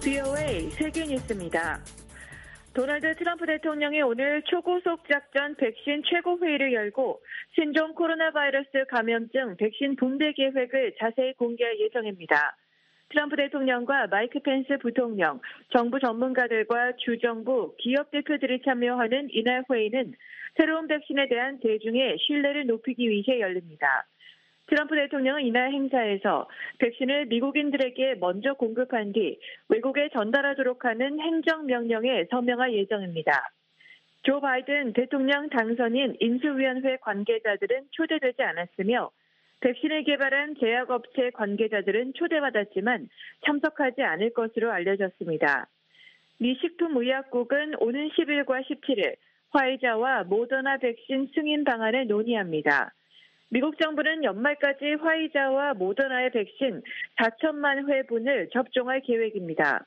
VOA 세계뉴스입니다. 도널드 트럼프 대통령이 오늘 초고속 작전 백신 최고회의를 열고 신종 코로나 바이러스 감염증 백신 분배 계획을 자세히 공개할 예정입니다. 트럼프 대통령과 마이크 펜스 부통령, 정부 전문가들과 주정부, 기업 대표들이 참여하는 이날 회의는 새로운 백신에 대한 대중의 신뢰를 높이기 위해 열립니다. 트럼프 대통령은 이날 행사에서 백신을 미국인들에게 먼저 공급한 뒤 외국에 전달하도록 하는 행정명령에 서명할 예정입니다. 조 바이든 대통령 당선인 인수위원회 관계자들은 초대되지 않았으며 백신을 개발한 제약업체 관계자들은 초대받았지만 참석하지 않을 것으로 알려졌습니다. 미 식품의약국은 오는 10일과 17일 화이자와 모더나 백신 승인 방안을 논의합니다. 미국 정부는 연말까지 화이자와 모더나의 백신 4천만 회분을 접종할 계획입니다.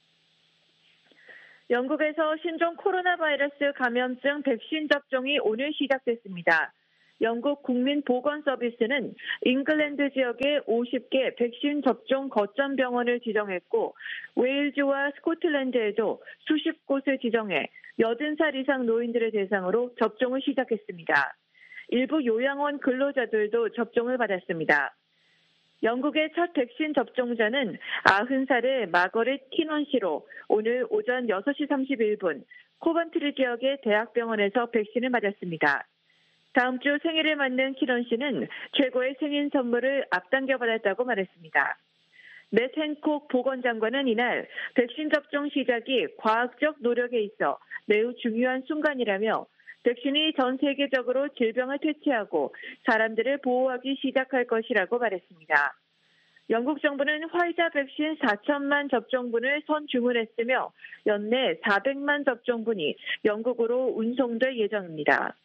영국에서 신종 코로나 바이러스 감염증 백신 접종이 오늘 시작됐습니다. 영국 국민보건서비스는 잉글랜드 지역에 50개 백신 접종 거점 병원을 지정했고 웨일즈와 스코틀랜드에도 수십 곳을 지정해 80살 이상 노인들을 대상으로 접종을 시작했습니다. 일부 요양원 근로자들도 접종을 받았습니다. 영국의 첫 백신 접종자는 90살의 마거릿 키넌 씨로 오늘 오전 6시 31분 코번트리 지역의 대학병원에서 백신을 맞았습니다. 다음 주 생일을 맞는 키넌 씨는 최고의 생일 선물을 앞당겨 받았다고 말했습니다. 맷 핸콕 보건장관은 이날 백신 접종 시작이 과학적 노력에 있어 매우 중요한 순간이라며 백신이 전 세계적으로 질병을 퇴치하고 사람들을 보호하기 시작할 것이라고 말했습니다. 영국 정부는 화이자 백신 4천만 접종분을 선주문했으며 연내 400만 접종분이 영국으로 운송될 예정입니다.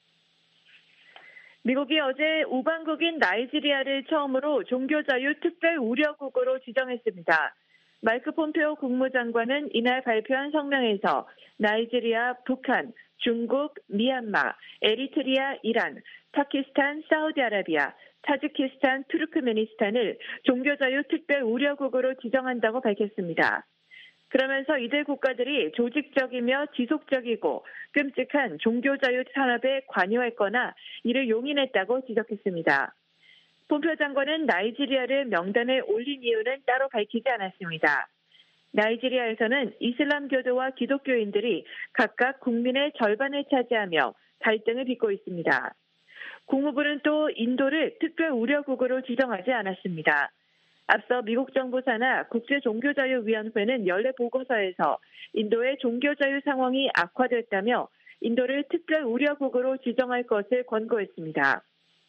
미국이 어제 우방국인 나이지리아를 처음으로 종교자유 특별 우려국으로 지정했습니다. 마이크 폼페오 국무장관은 이날 발표한 성명에서 나이지리아, 북한, 중국, 미얀마, 에리트리아, 이란, 파키스탄, 사우디아라비아, 타지키스탄, 투르크메니스탄을 종교자유 특별 우려국으로 지정한다고 밝혔습니다. 그러면서 이들 국가들이 조직적이며 지속적이고 끔찍한 종교자유 탄압에 관여했거나 이를 용인했다고 지적했습니다. 폼페오 장관은 나이지리아를 명단에 올린 이유는 따로 밝히지 않았습니다. 나이지리아에서는 이슬람교도와 기독교인들이 각각 국민의 절반을 차지하며 갈등을 빚고 있습니다. 국무부는 또 인도를 특별 우려국으로 지정하지 않았습니다. 앞서 미국 정부 산하 국제종교자유위원회는 연례 보고서에서 인도의 종교자유 상황이 악화됐다며 인도를 특별 우려국으로 지정할 것을 권고했습니다.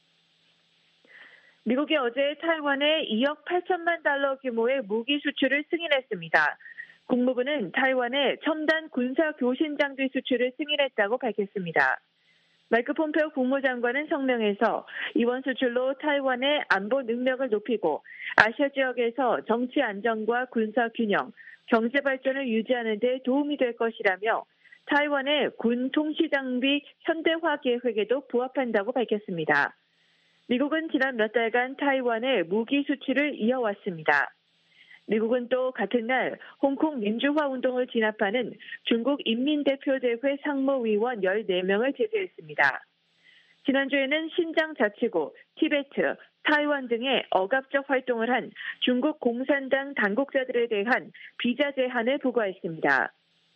미국이 어제 타이완에 2억 8천만 달러 규모의 무기 수출을 승인했습니다. 국무부는 타이완에 첨단 군사 교신 장비 수출을 승인했다고 밝혔습니다. 마이크 폼페오 국무장관은 성명에서 이번 수출로 타이완의 안보 능력을 높이고 아시아 지역에서 정치 안정과 군사 균형, 경제 발전을 유지하는 데 도움이 될 것이라며 타이완의 군 통시 장비 현대화 계획에도 부합한다고 밝혔습니다. 미국은 지난 몇 달간 타이완에 무기 수출을 이어왔습니다. 미국은 또 같은 날 홍콩 민주화 운동을 진압하는 중국 인민대표대회 상무위원 14명을 제재했습니다. 지난주에는 신장 자치구, 티베트, 타이완 등의 억압적 활동을 한 중국 공산당 당국자들에 대한 비자 제한을 부과했습니다.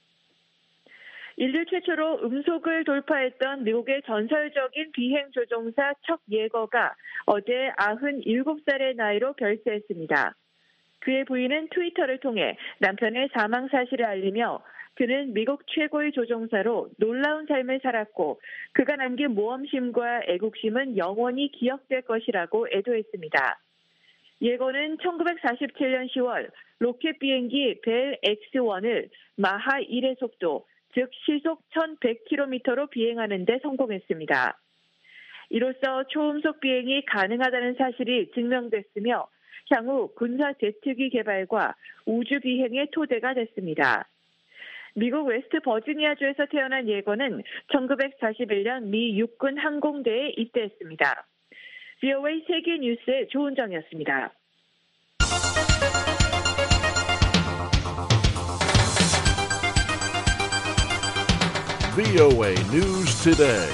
인류 최초로 음속을 돌파했던 미국의 전설적인 비행 조종사 척 예거가 어제 97살의 나이로 별세했습니다. 그의 부인은 트위터를 통해 남편의 사망 사실을 알리며 그는 미국 최고의 조종사로 놀라운 삶을 살았고 그가 남긴 모험심과 애국심은 영원히 기억될 것이라고 애도했습니다. 예거는 1947년 10월 로켓 비행기 벨 X-1을 마하 1의 속도, 즉 시속 1100km로 비행하는 데 성공했습니다. 이로써 초음속 비행이 가능하다는 사실이 증명됐으며 향후 군사 제트기 개발과 우주 비행의 토대가 됐습니다. 미국 웨스트 버지니아주에서 태어난 예거는 1941년 미 육군 항공대에 입대했습니다. VOA 세계뉴스의 조은정이었습니다. VOA News Today.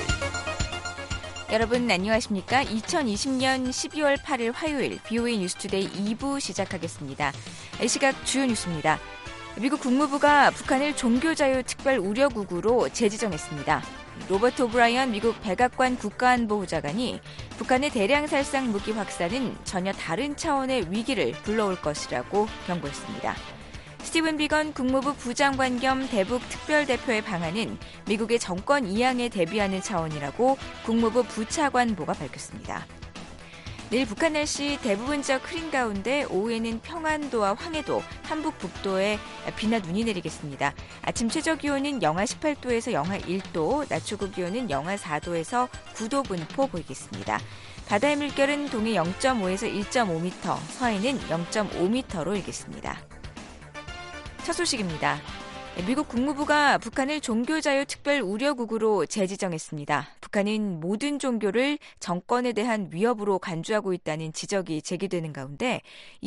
여러분 안녕하십니까? 2020년 12월 8일 화요일 VOA 뉴스투데이 2부 시작하겠습니다. 이 시각 주요 뉴스입니다. 미국 국무부가 북한을 종교자유 특별 우려국으로 재지정했습니다. 로버트 오브라이언 미국 백악관 국가안보보좌관이 북한의 대량 살상 무기 확산은 전혀 다른 차원의 위기를 불러올 것이라고 경고했습니다. 스티븐 비건 국무부 부장관 겸 대북 특별대표의 방안은 미국의 정권 이양에 대비하는 차원이라고 국무부 부차관보가 밝혔습니다. 내일 북한 날씨 대부분 지역 흐린 가운데 오후에는 평안도와 황해도, 한북 북도에 비나 눈이 내리겠습니다. 아침 최저 기온은 영하 18도에서 영하 1도, 낮 최고 기온은 영하 4도에서 9도 분포 보이겠습니다. 바다의 물결은 동해 0.5에서 1.5m, 서해는 0.5m로 일겠습니다. 첫 소식입니다. 미국 국무부가 북한을 종교자유 특별 우려국으로 재지정했습니다. 북한은 모든 종교를 정권에 대한 위협으로 간주하고 있다는 지적이 제기되는 가운데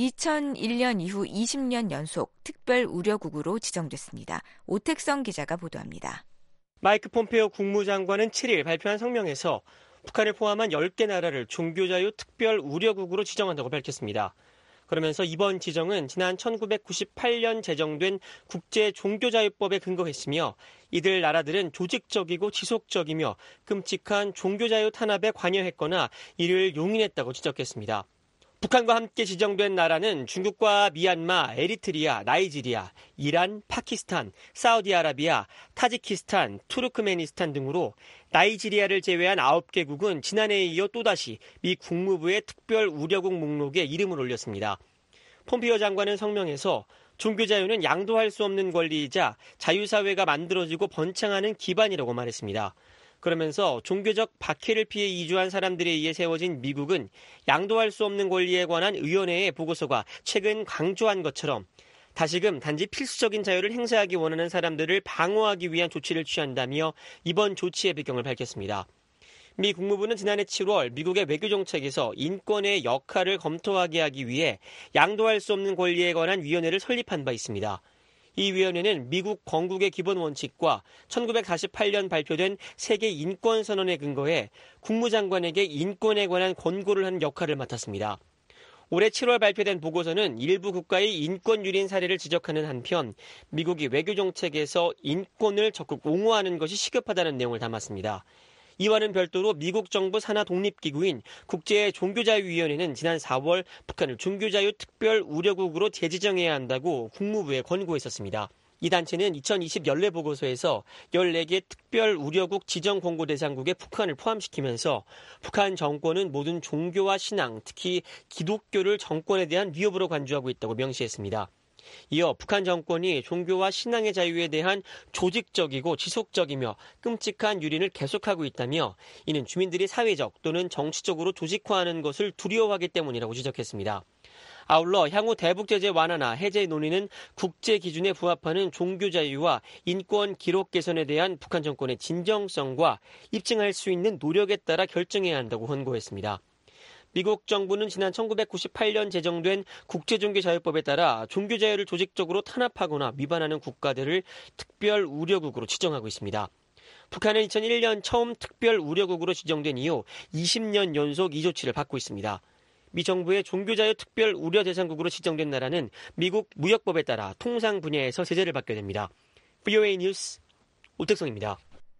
2001년 이후 20년 연속 특별 우려국으로 지정됐습니다. 오택성 기자가 보도합니다. 마이크 폼페오 국무장관은 7일 발표한 성명에서 북한을 포함한 10개 나라를 종교자유 특별 우려국으로 지정한다고 밝혔습니다. 그러면서 이번 지정은 지난 1998년 제정된 국제종교자유법에 근거했으며 이들 나라들은 조직적이고 지속적이며 끔찍한 종교자유 탄압에 관여했거나 이를 용인했다고 지적했습니다. 북한과 함께 지정된 나라는 중국과 미얀마, 에리트리아, 나이지리아, 이란, 파키스탄, 사우디아라비아, 타지키스탄, 투르크메니스탄 등으로 나이지리아를 제외한 9개국은 지난해에 이어 또다시 미 국무부의 특별 우려국 목록에 이름을 올렸습니다. 폼피오 장관은 성명에서 종교자유는 양도할 수 없는 권리이자 자유사회가 만들어지고 번창하는 기반이라고 말했습니다. 그러면서 종교적 박해를 피해 이주한 사람들에 의해 세워진 미국은 양도할 수 없는 권리에 관한 의원회의 보고서가 최근 강조한 것처럼 다시금 단지 필수적인 자유를 행사하기 원하는 사람들을 방어하기 위한 조치를 취한다며 이번 조치의 배경을 밝혔습니다. 미 국무부는 지난해 7월 미국의 외교정책에서 인권의 역할을 검토하게 하기 위해 양도할 수 없는 권리에 관한 위원회를 설립한 바 있습니다. 이 위원회는 미국 건국의 기본 원칙과 1948년 발표된 세계 인권선언에 근거해 국무장관에게 인권에 관한 권고를 하는 역할을 맡았습니다. 올해 7월 발표된 보고서는 일부 국가의 인권 유린 사례를 지적하는 한편 미국이 외교정책에서 인권을 적극 옹호하는 것이 시급하다는 내용을 담았습니다. 이와는 별도로 미국 정부 산하 독립기구인 국제종교자유위원회는 지난 4월 북한을 종교자유 특별 우려국으로 재지정해야 한다고 국무부에 권고했었습니다. 이 단체는 2020 연례 보고서에서 14개 특별 우려국 지정 권고 대상국에 북한을 포함시키면서 북한 정권은 모든 종교와 신앙, 특히 기독교를 정권에 대한 위협으로 간주하고 있다고 명시했습니다. 이어 북한 정권이 종교와 신앙의 자유에 대한 조직적이고 지속적이며 끔찍한 유린을 계속하고 있다며 이는 주민들이 사회적 또는 정치적으로 조직화하는 것을 두려워하기 때문이라고 지적했습니다. 아울러 향후 대북 제재 완화나 해제 논의는 국제 기준에 부합하는 종교 자유와 인권 기록 개선에 대한 북한 정권의 진정성과 입증할 수 있는 노력에 따라 결정해야 한다고 권고했습니다. 미국 정부는 지난 1998년 제정된 국제종교자유법에 따라 종교자유를 조직적으로 탄압하거나 위반하는 국가들을 특별 우려국으로 지정하고 있습니다. 북한은 2001년 처음 특별 우려국으로 지정된 이후 20년 연속 이 조치를 받고 있습니다. 미 정부의 종교자유 특별 우려 대상국으로 지정된 나라는 미국 무역법에 따라 통상 분야에서 제재를 받게 됩니다. VOA 뉴스 오택성입니다.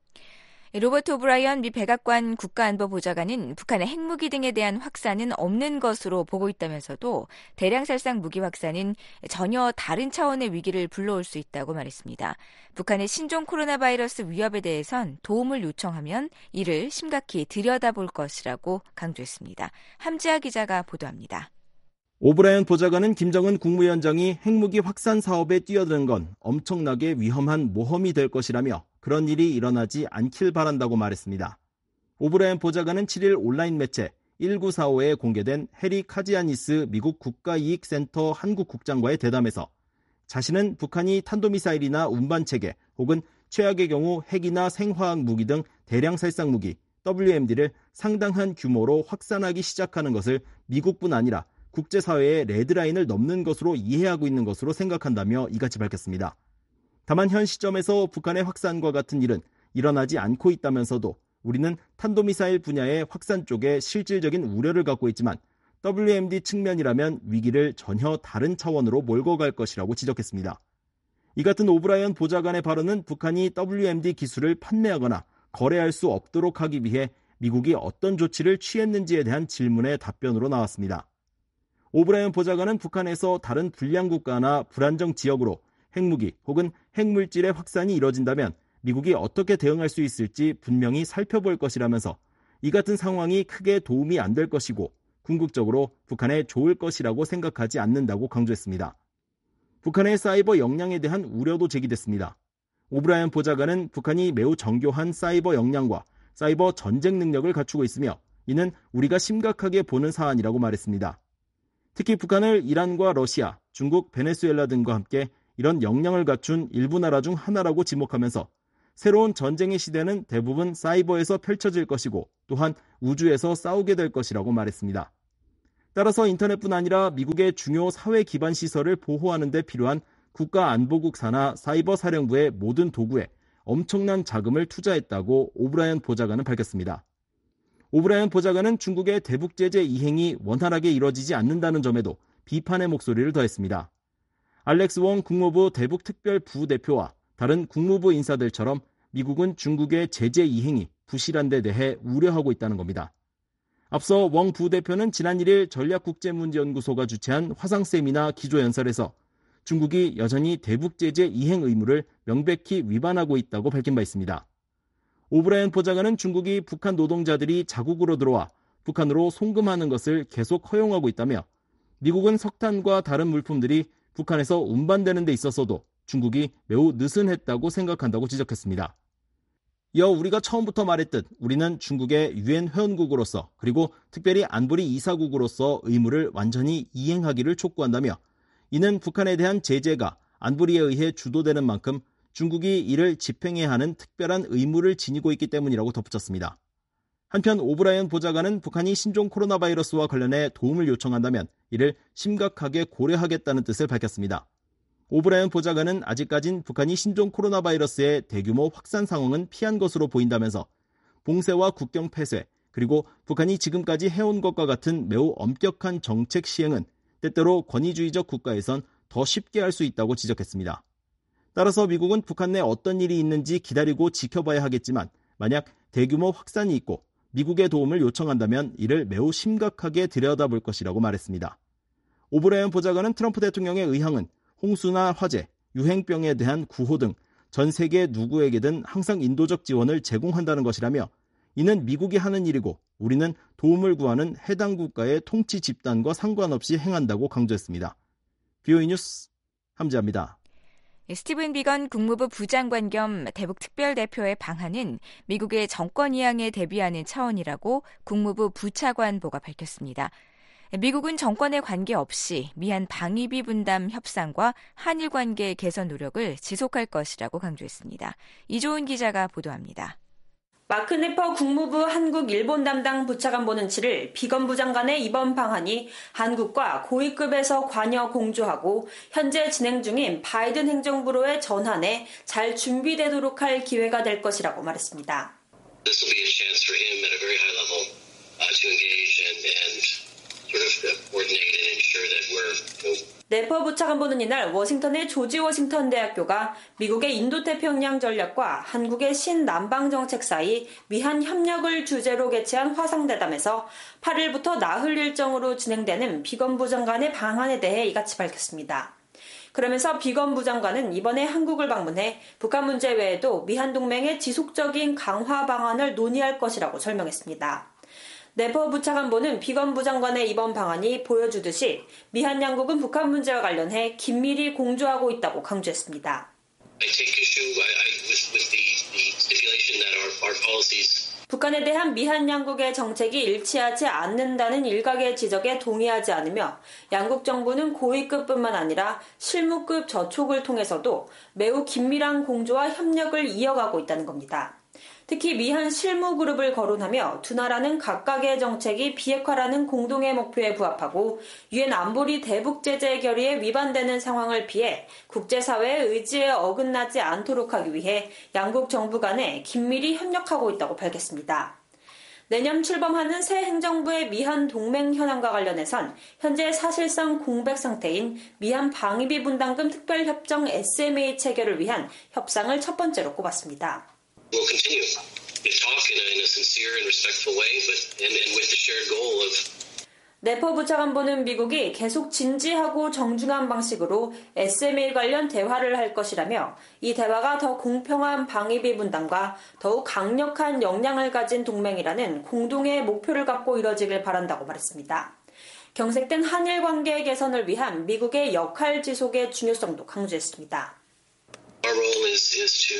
로버트 오브라이언 미 백악관 국가안보보좌관은 북한의 핵무기 등에 대한 확산은 없는 것으로 보고 있다면서도 대량 살상 무기 확산은 전혀 다른 차원의 위기를 불러올 수 있다고 말했습니다. 북한의 신종 코로나 바이러스 위협에 대해선 도움을 요청하면 이를 심각히 들여다볼 것이라고 강조했습니다. 함지아 기자가 보도합니다. 오브라이언 보좌관은 김정은 국무위원장이 핵무기 확산 사업에 뛰어드는 건 엄청나게 위험한 모험이 될 것이라며 그런 일이 일어나지 않길 바란다고 말했습니다. 오브라이언 보좌관은 7일 온라인 매체 1945에 공개된 해리 카지아니스 미국 국가이익센터 한국국장과의 대담에서 자신은 북한이 탄도미사일이나 운반체계 혹은 최악의 경우 핵이나 생화학 무기 등 대량 살상 무기 WMD를 상당한 규모로 확산하기 시작하는 것을 미국뿐 아니라 국제사회의 레드라인을 넘는 것으로 이해하고 있는 것으로 생각한다며 이같이 밝혔습니다. 다만 현 시점에서 북한의 확산과 같은 일은 일어나지 않고 있다면서도 우리는 탄도미사일 분야의 확산 쪽에 실질적인 우려를 갖고 있지만 WMD 측면이라면 위기를 전혀 다른 차원으로 몰고 갈 것이라고 지적했습니다. 이 같은 오브라이언 보좌관의 발언은 북한이 WMD 기술을 판매하거나 거래할 수 없도록 하기 위해 미국이 어떤 조치를 취했는지에 대한 질문의 답변으로 나왔습니다. 오브라이언 보좌관은 북한에서 다른 불량 국가나 불안정 지역으로 핵무기 혹은 핵물질의 확산이 이뤄진다면 미국이 어떻게 대응할 수 있을지 분명히 살펴볼 것이라면서 이 같은 상황이 크게 도움이 안 될 것이고 궁극적으로 북한에 좋을 것이라고 생각하지 않는다고 강조했습니다. 북한의 사이버 역량에 대한 우려도 제기됐습니다. 오브라이언 보좌관은 북한이 매우 정교한 사이버 역량과 사이버 전쟁 능력을 갖추고 있으며 이는 우리가 심각하게 보는 사안이라고 말했습니다. 특히 북한을 이란과 러시아, 중국, 베네수엘라 등과 함께 이런 역량을 갖춘 일부 나라 중 하나라고 지목하면서 새로운 전쟁의 시대는 대부분 사이버에서 펼쳐질 것이고 또한 우주에서 싸우게 될 것이라고 말했습니다. 따라서 인터넷뿐 아니라 미국의 중요 사회 기반 시설을 보호하는 데 필요한 국가안보국 산하 사이버 사령부의 모든 도구에 엄청난 자금을 투자했다고 오브라이언 보좌관은 밝혔습니다. 오브라이언 보좌관은 중국의 대북 제재 이행이 원활하게 이뤄지지 않는다는 점에도 비판의 목소리를 더했습니다. 알렉스 웡 국무부 대북 특별 부대표와 다른 국무부 인사들처럼 미국은 중국의 제재 이행이 부실한 데 대해 우려하고 있다는 겁니다. 앞서 웡 부대표는 지난 1일 전략국제문제연구소가 주최한 화상세미나 기조연설에서 중국이 여전히 대북 제재 이행 의무를 명백히 위반하고 있다고 밝힌 바 있습니다. 오브라이언 보좌관은 중국이 북한 노동자들이 자국으로 들어와 북한으로 송금하는 것을 계속 허용하고 있다며 미국은 석탄과 다른 물품들이 북한에서 운반되는 데 있어서도 중국이 매우 느슨했다고 생각한다고 지적했습니다. 이어 우리가 처음부터 말했듯 우리는 중국의 유엔 회원국으로서 그리고 특별히 안보리 이사국으로서 의무를 완전히 이행하기를 촉구한다며 이는 북한에 대한 제재가 안보리에 의해 주도되는 만큼 중국이 이를 집행해야 하는 특별한 의무를 지니고 있기 때문이라고 덧붙였습니다. 한편 오브라이언 보좌관은 북한이 신종 코로나 바이러스와 관련해 도움을 요청한다면 이를 심각하게 고려하겠다는 뜻을 밝혔습니다. 오브라이언 보좌관은 아직까진 북한이 신종 코로나 바이러스의 대규모 확산 상황은 피한 것으로 보인다면서 봉쇄와 국경 폐쇄 그리고 북한이 지금까지 해온 것과 같은 매우 엄격한 정책 시행은 때때로 권위주의적 국가에선 더 쉽게 할 수 있다고 지적했습니다. 따라서 미국은 북한 내 어떤 일이 있는지 기다리고 지켜봐야 하겠지만 만약 대규모 확산이 있고 미국의 도움을 요청한다면 이를 매우 심각하게 들여다볼 것이라고 말했습니다. 오브라이언 보좌관은 트럼프 대통령의 의향은 홍수나 화재, 유행병에 대한 구호 등 전 세계 누구에게든 항상 인도적 지원을 제공한다는 것이라며 이는 미국이 하는 일이고 우리는 도움을 구하는 해당 국가의 통치 집단과 상관없이 행한다고 강조했습니다. BOE 뉴스 함지아입니다. 스티븐 비건 국무부 부장관 겸 대북 특별대표의 방한은 미국의 정권 이양에 대비하는 차원이라고 국무부 부차관보가 밝혔습니다. 미국은 정권에 관계없이 미한 방위비 분담 협상과 한일 관계 개선 노력을 지속할 것이라고 강조했습니다. 이조은 기자가 보도합니다. 마크 네퍼 국무부 한국-일본 담당 부차관보는 7일 비건 부장관의 이번 방한이 한국과 고위급에서 관여 공조하고 현재 진행 중인 바이든 행정부로의 전환에 잘 준비되도록 할 기회가 될 것이라고 말했습니다. This will be a chance for him at a very high level to engage and sort of coordinate and ensure that we're 네퍼 부차관보는 이날 워싱턴의 조지 워싱턴 대학교가 미국의 인도태평양 전략과 한국의 신남방 정책 사이 미한 협력을 주제로 개최한 화상대담에서 8일부터 나흘 일정으로 진행되는 비건 부장관의 방한에 대해 이같이 밝혔습니다. 그러면서 비건 부장관은 이번에 한국을 방문해 북한 문제 외에도 미한 동맹의 지속적인 강화 방안을 논의할 것이라고 설명했습니다. 네퍼 부차관보는 비건 부장관의 이번 방안이 보여주듯이 미한 양국은 북한 문제와 관련해 긴밀히 공조하고 있다고 강조했습니다. 북한에 대한 미한 양국의 정책이 일치하지 않는다는 일각의 지적에 동의하지 않으며 양국 정부는 고위급뿐만 아니라 실무급 저촉을 통해서도 매우 긴밀한 공조와 협력을 이어가고 있다는 겁니다. 특히 미한 실무그룹을 거론하며 두 나라는 각각의 정책이 비핵화라는 공동의 목표에 부합하고 유엔 안보리 대북 제재 결의에 위반되는 상황을 피해 국제사회의 의지에 어긋나지 않도록 하기 위해 양국 정부 간에 긴밀히 협력하고 있다고 밝혔습니다. 내년 출범하는 새 행정부의 미한 동맹 현안과 관련해선 현재 사실상 공백 상태인 미한 방위비 분담금 특별협정 SMA 체결을 위한 협상을 첫 번째로 꼽았습니다. We'll continue to talk in a sincere and respectful way, and with the shared goal of 네퍼 부차관보는 미국이 계속 진지하고 정중한 방식으로 SMA 관련 대화를 할 것이라며 이 대화가 더 공평한 방위비 분담과 더욱 강력한 역량을 가진 동맹이라는 공동의 목표를 갖고 이뤄지길 바란다고 말했습니다. 경색된 한일 관계 개선을 위한 미국의 역할 지속의 중요성도 강조했습니다. Our role is to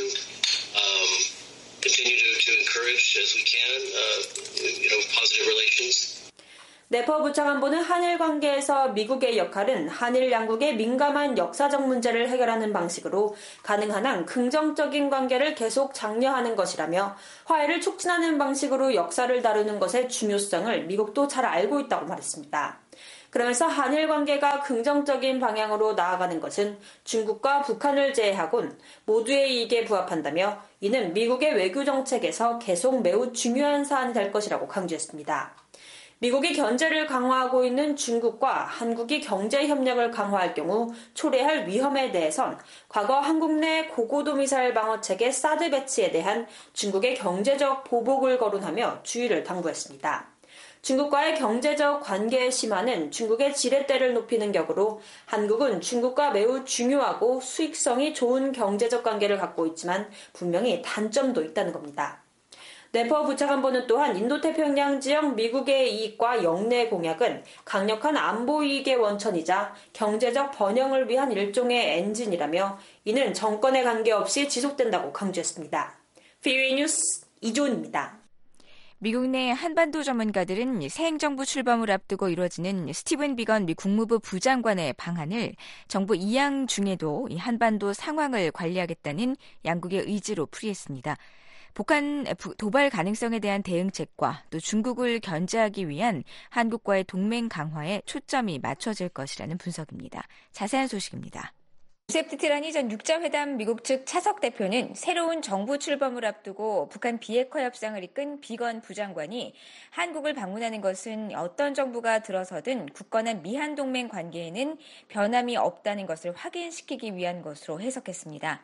continue to encourage as we can, positive relations. 네퍼 부차관보는 한일 관계에서 미국의 역할은 한일 양국의 민감한 역사적 문제를 해결하는 방식으로 가능한 한 긍정적인 관계를 계속 장려하는 것이라며 화해를 촉진하는 방식으로 역사를 다루는 것의 중요성을 미국도 잘 알고 있다고 말했습니다. 그러면서 한일 관계가 긍정적인 방향으로 나아가는 것은 중국과 북한을 제외하곤 모두의 이익에 부합한다며 이는 미국의 외교 정책에서 계속 매우 중요한 사안이 될 것이라고 강조했습니다. 미국이 견제를 강화하고 있는 중국과 한국이 경제 협력을 강화할 경우 초래할 위험에 대해선 과거 한국 내 고고도 미사일 방어 체계 사드 배치에 대한 중국의 경제적 보복을 거론하며 주의를 당부했습니다. 중국과의 경제적 관계의 심화는 중국의 지렛대를 높이는 격으로 한국은 중국과 매우 중요하고 수익성이 좋은 경제적 관계를 갖고 있지만 분명히 단점도 있다는 겁니다. 네퍼 부차관보는 또한 인도태평양 지역 미국의 이익과 영내 공약은 강력한 안보 이익의 원천이자 경제적 번영을 위한 일종의 엔진이라며 이는 정권에 관계없이 지속된다고 강조했습니다. VOA 뉴스 이조은입니다. 미국 내 한반도 전문가들은 새 행정부 출범을 앞두고 이뤄지는 스티븐 비건 미 국무부 부장관의 방한을 정부 이양 중에도 이 한반도 상황을 관리하겠다는 양국의 의지로 풀이했습니다. 북한 도발 가능성에 대한 대응책과 또 중국을 견제하기 위한 한국과의 동맹 강화에 초점이 맞춰질 것이라는 분석입니다. 자세한 소식입니다. 조셉 티티라니 전 육자회담 미국 측 차석 대표는 새로운 정부 출범을 앞두고 북한 비핵화 협상을 이끈 비건 부장관이 한국을 방문하는 것은 어떤 정부가 들어서든 굳건한 미한 동맹 관계에는 변함이 없다는 것을 확인시키기 위한 것으로 해석했습니다.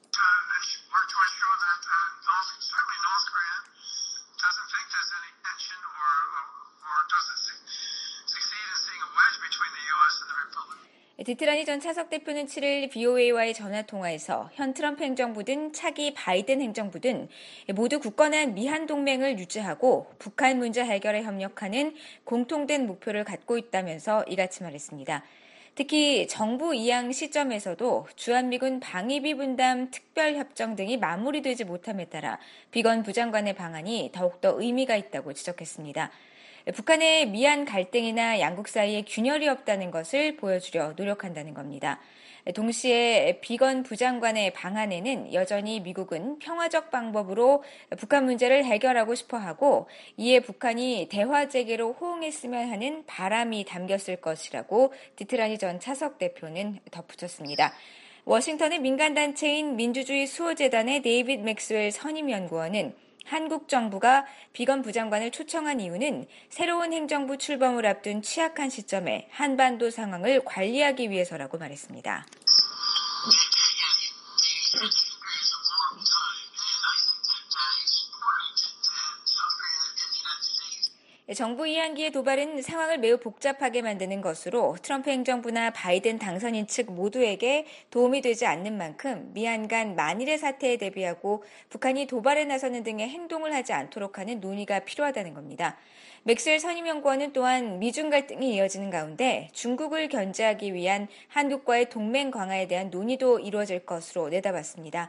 티티라니 전 차석 대표는 7일 VOA와의 전화통화에서 현 트럼프 행정부든 차기 바이든 행정부든 모두 굳건한 미한 동맹을 유지하고 북한 문제 해결에 협력하는 공통된 목표를 갖고 있다면서 이같이 말했습니다. 특히 정부 이양 시점에서도 주한미군 방위비 분담 특별협정 등이 마무리되지 못함에 따라 비건 부장관의 방안이 더욱더 의미가 있다고 지적했습니다. 북한의 미한 갈등이나 양국 사이에 균열이 없다는 것을 보여주려 노력한다는 겁니다. 동시에 비건 부장관의 방안에는 여전히 미국은 평화적 방법으로 북한 문제를 해결하고 싶어하고 이에 북한이 대화 재개로 호응했으면 하는 바람이 담겼을 것이라고 티티라니 전 차석 대표는 덧붙였습니다. 워싱턴의 민간단체인 민주주의 수호재단의 데이빗 맥스웰 선임연구원은 한국 정부가 비건 부장관을 초청한 이유는 새로운 행정부 출범을 앞둔 취약한 시점에 한반도 상황을 관리하기 위해서라고 말했습니다. 정부 이양기의 도발은 상황을 매우 복잡하게 만드는 것으로 트럼프 행정부나 바이든 당선인 측 모두에게 도움이 되지 않는 만큼 미한 간 만일의 사태에 대비하고 북한이 도발에 나서는 등의 행동을 하지 않도록 하는 논의가 필요하다는 겁니다. 맥스웰 선임연구원은 또한 미중 갈등이 이어지는 가운데 중국을 견제하기 위한 한국과의 동맹 강화에 대한 논의도 이루어질 것으로 내다봤습니다.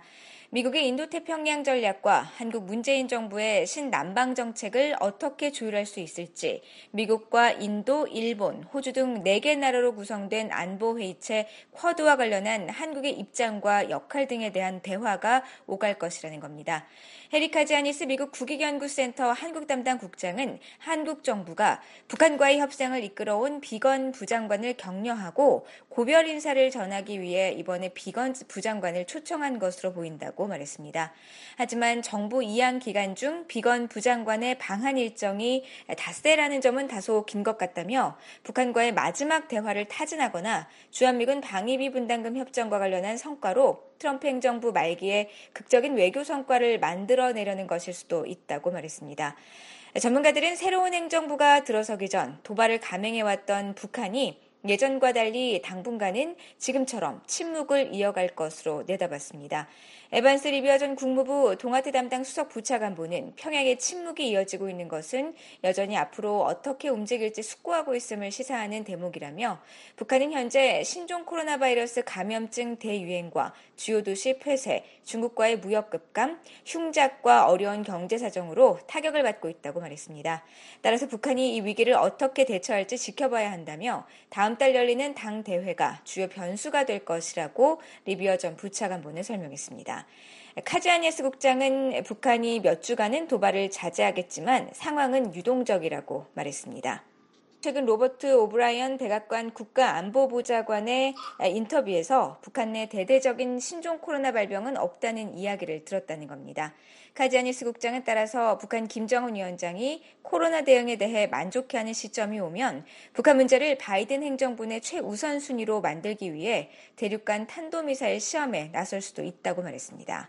미국의 인도태평양 전략과 한국 문재인 정부의 신남방 정책을 어떻게 조율할 수 있을지 미국과 인도, 일본, 호주 등 4개 나라로 구성된 안보회의체 쿼드와 관련한 한국의 입장과 역할 등에 대한 대화가 오갈 것이라는 겁니다. 헤리카 지아니스 미국 국익연구센터 한국 담당 국장은 한국 정부가 북한과의 협상을 이끌어온 비건 부장관을 격려하고 고별 인사를 전하기 위해 이번에 비건 부장관을 초청한 것으로 보인다고 말했습니다. 하지만 정부 이양 기간 중 비건 부장관의 방한 일정이 닷새라는 점은 다소 긴 것 같다며 북한과의 마지막 대화를 타진하거나 주한미군 방위비 분담금 협정과 관련한 성과로 트럼프 행정부 말기에 극적인 외교 성과를 만들어내려는 것일 수도 있다고 말했습니다. 전문가들은 새로운 행정부가 들어서기 전 도발을 감행해왔던 북한이 예전과 달리 당분간은 지금처럼 침묵을 이어갈 것으로 내다봤습니다. 에반스 리비아 전 국무부 동아태 담당 수석 부차관보는 평양의 침묵이 이어지고 있는 것은 여전히 앞으로 어떻게 움직일지 숙고하고 있음을 시사하는 대목이라며 북한은 현재 신종 코로나 바이러스 감염증 대유행과 주요 도시 폐쇄, 중국과의 무역 급감, 흉작과 어려운 경제 사정으로 타격을 받고 있다고 말했습니다. 따라서 북한이 이 위기를 어떻게 대처할지 지켜봐야 한다며 다음 달 열리는 당 대회가 주요 변수가 될 것이라고 리비아 전 부차관보는 설명했습니다. 카지아니스 국장은 북한이 몇 주간은 도발을 자제하겠지만 상황은 유동적이라고 말했습니다. 최근 로버트 오브라이언 백악관 국가안보보좌관의 인터뷰에서 북한 내 대대적인 신종 코로나 발병은 없다는 이야기를 들었다는 겁니다. 카지아니스 국장은 따라서 북한 김정은 위원장이 코로나 대응에 대해 만족해하는 시점이 오면 북한 문제를 바이든 행정부 내 최우선 순위로 만들기 위해 대륙간 탄도미사일 시험에 나설 수도 있다고 말했습니다.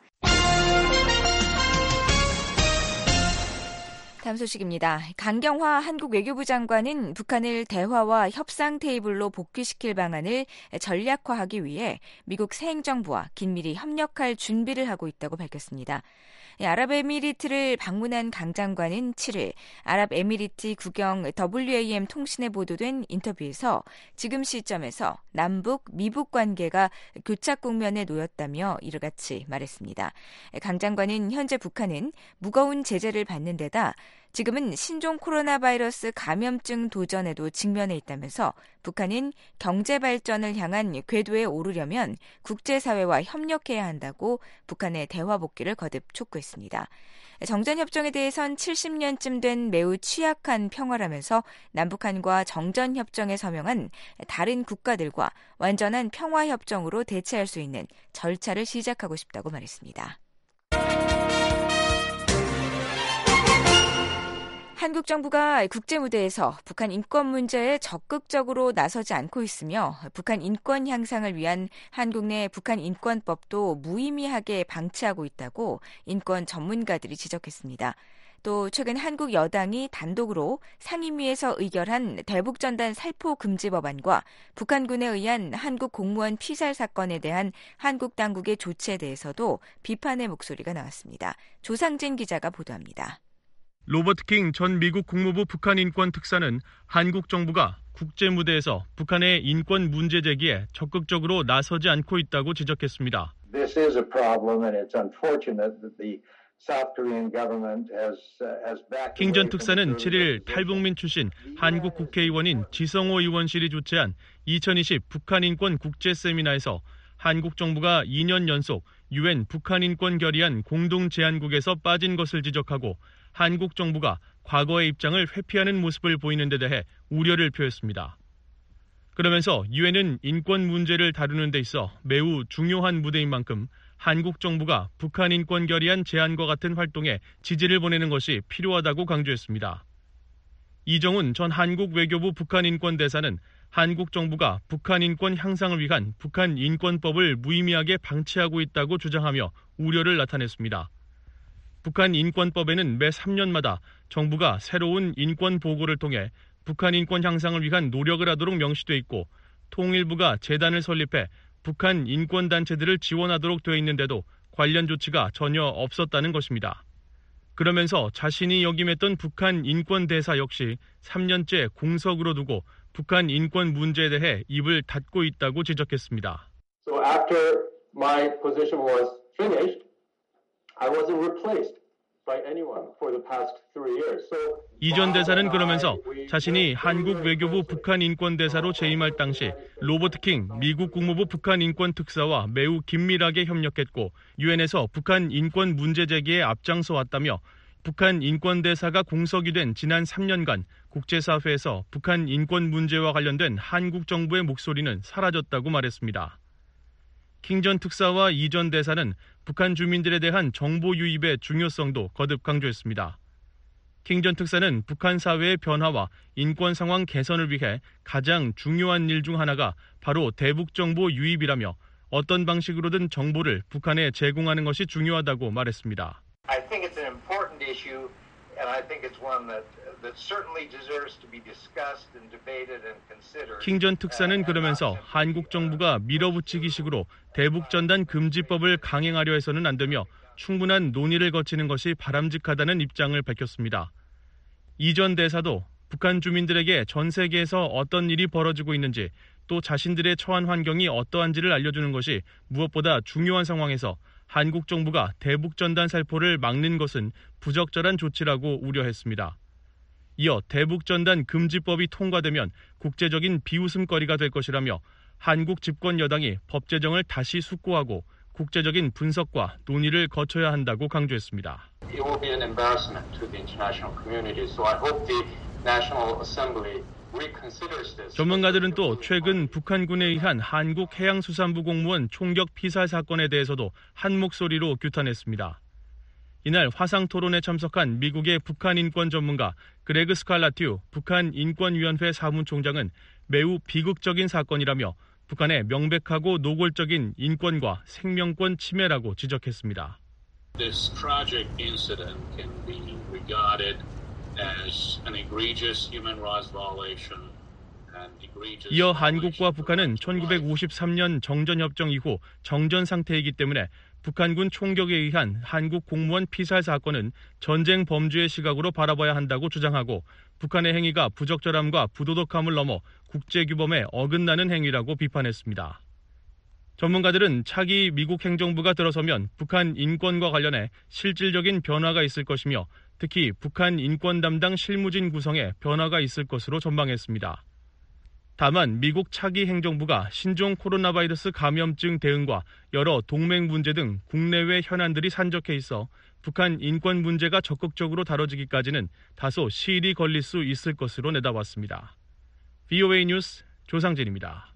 다음 소식입니다. 강경화 한국 외교부 장관은 북한을 대화와 협상 테이블로 복귀시킬 방안을 전략화하기 위해 미국 새 행정부와 긴밀히 협력할 준비를 하고 있다고 밝혔습니다. 아랍에미리트를 방문한 강 장관은 7일 아랍에미리트 국영 WAM 통신에 보도된 인터뷰에서 지금 시점에서 남북, 미북 관계가 교착 국면에 놓였다며 이같이 말했습니다. 강 장관은 현재 북한은 무거운 제재를 받는 데다 지금은 신종 코로나 바이러스 감염증 도전에도 직면해 있다면서 북한은 경제 발전을 향한 궤도에 오르려면 국제사회와 협력해야 한다고 북한의 대화 복귀를 거듭 촉구했습니다. 정전협정에 대해선 70년쯤 된 매우 취약한 평화라면서 남북한과 정전협정에 서명한 다른 국가들과 완전한 평화협정으로 대체할 수 있는 절차를 시작하고 싶다고 말했습니다. 한국 정부가 국제무대에서 북한 인권 문제에 적극적으로 나서지 않고 있으며 북한 인권 향상을 위한 한국 내 북한 인권법도 무의미하게 방치하고 있다고 인권 전문가들이 지적했습니다. 또 최근 한국 여당이 단독으로 상임위에서 의결한 대북전단 살포 금지 법안과 북한군에 의한 한국 공무원 피살 사건에 대한 한국 당국의 조치에 대해서도 비판의 목소리가 나왔습니다. 조상진 기자가 보도합니다. 로버트 킹 전 미국 국무부 북한 인권 특사는 한국 정부가 국제 무대에서 북한의 인권 문제 제기에 적극적으로 나서지 않고 있다고 지적했습니다. This is a problem and it's unfortunate that the South Korean government has backed 킹 전 특사는 7일 탈북민 출신 한국 국회의원인 지성호 의원실이 주최한 2020 북한 인권 국제 세미나에서 한국 정부가 2년 연속 UN 북한 인권 결의안 공동 제안국에서 빠진 것을 지적하고 한국 정부가 과거의 입장을 회피하는 모습을 보이는 데 대해 우려를 표했습니다. 그러면서 유엔은 인권 문제를 다루는 데 있어 매우 중요한 무대인 만큼 한국 정부가 북한 인권 결의안 제안과 같은 활동에 지지를 보내는 것이 필요하다고 강조했습니다. 이정훈 전 한국 외교부 북한 인권 대사는 한국 정부가 북한 인권 향상을 위한 북한 인권법을 무의미하게 방치하고 있다고 주장하며 우려를 나타냈습니다. 북한 인권법에는 매 3년마다 정부가 새로운 인권 보고를 통해 북한 인권 향상을 위한 노력을 하도록 명시돼 있고 통일부가 재단을 설립해 북한 인권단체들을 지원하도록 되어 있는데도 관련 조치가 전혀 없었다는 것입니다. 그러면서 자신이 역임했던 북한 인권대사 역시 3년째 공석으로 두고 북한 인권 문제에 대해 입을 닫고 있다고 지적했습니다. So after my position was finished, I wasn't replaced by anyone for the past 3 years. So 이전 대사는 그러면서 자신이 한국 외교부 북한 인권 대사로 재임할 당시 로버트 킹 미국 국무부 북한 인권 특사와 매우 긴밀하게 협력했고 유엔에서 북한 인권 문제 제기에 앞장서 왔다며 북한 인권 대사가 공석이 된 지난 3년간 국제사회에서 북한 인권 문제와 관련된 한국 정부의 목소리는 사라졌다고 말했습니다. 킹 전 특사와 이 전 대사는 북한 주민들에 대한 정보 유입의 중요성도 거듭 강조했습니다. 킹 전 특사는 북한 사회의 변화와 인권 상황 개선을 위해 가장 중요한 일 중 하나가 바로 대북 정보 유입이라며 어떤 방식으로든 정보를 북한에 제공하는 것이 중요하다고 말했습니다. I think it's an important issue, and I think it's one that certainly deserves to be discussed and debated and considered. 킹 전 특사는 그러면서 한국 정부가 밀어붙이기식으로 대북 전단 금지법을 강행하려 해서는 안 되며 충분한 논의를 거치는 것이 바람직하다는 입장을 밝혔습니다. 이 전 대사도 북한 주민들에게 전 세계에서 어떤 일이 벌어지고 있는지 또 자신들의 처한 환경이 어떠한지를 알려주는 것이 무엇보다 중요한 상황에서 한국 정부가 대북 전단 살포를 막는 것은 부적절한 조치라고 우려했습니다. 이어 대북 전단 금지법이 통과되면 국제적인 비웃음거리가 될 것이라며 한국 집권 여당이 법 제정을 다시 숙고하고 국제적인 분석과 논의를 거쳐야 한다고 강조했습니다. It will be an embarrassment to the international community, so I hope the National Assembly reconsiders this. 전문가들은 또 최근 북한군에 의한 한국 해양수산부 공무원 총격 피살 사건에 대해서도 한 목소리로 규탄했습니다. 이날 화상 토론에 참석한 미국의 북한 인권 전문가 그레그 스칼라튜 북한 인권위원회 사무총장은 매우 비극적인 사건이라며 북한의 명백하고 노골적인 인권과 생명권 침해라고 지적했습니다. This tragic incident can be regarded as an egregious human rights violation. 이어 한국과 북한은 1953년 정전협정 이후 정전 상태이기 때문에 북한군 총격에 의한 한국 공무원 피살 사건은 전쟁 범죄의 시각으로 바라봐야 한다고 주장하고 북한의 행위가 부적절함과 부도덕함을 넘어 국제규범에 어긋나는 행위라고 비판했습니다. 전문가들은 차기 미국 행정부가 들어서면 북한 인권과 관련해 실질적인 변화가 있을 것이며 특히 북한 인권 담당 실무진 구성에 변화가 있을 것으로 전망했습니다. 다만 미국 차기 행정부가 신종 코로나 바이러스 감염증 대응과 여러 동맹 문제 등 국내외 현안들이 산적해 있어 북한 인권 문제가 적극적으로 다뤄지기까지는 다소 시일이 걸릴 수 있을 것으로 내다봤습니다. VOA 뉴스 조상진입니다.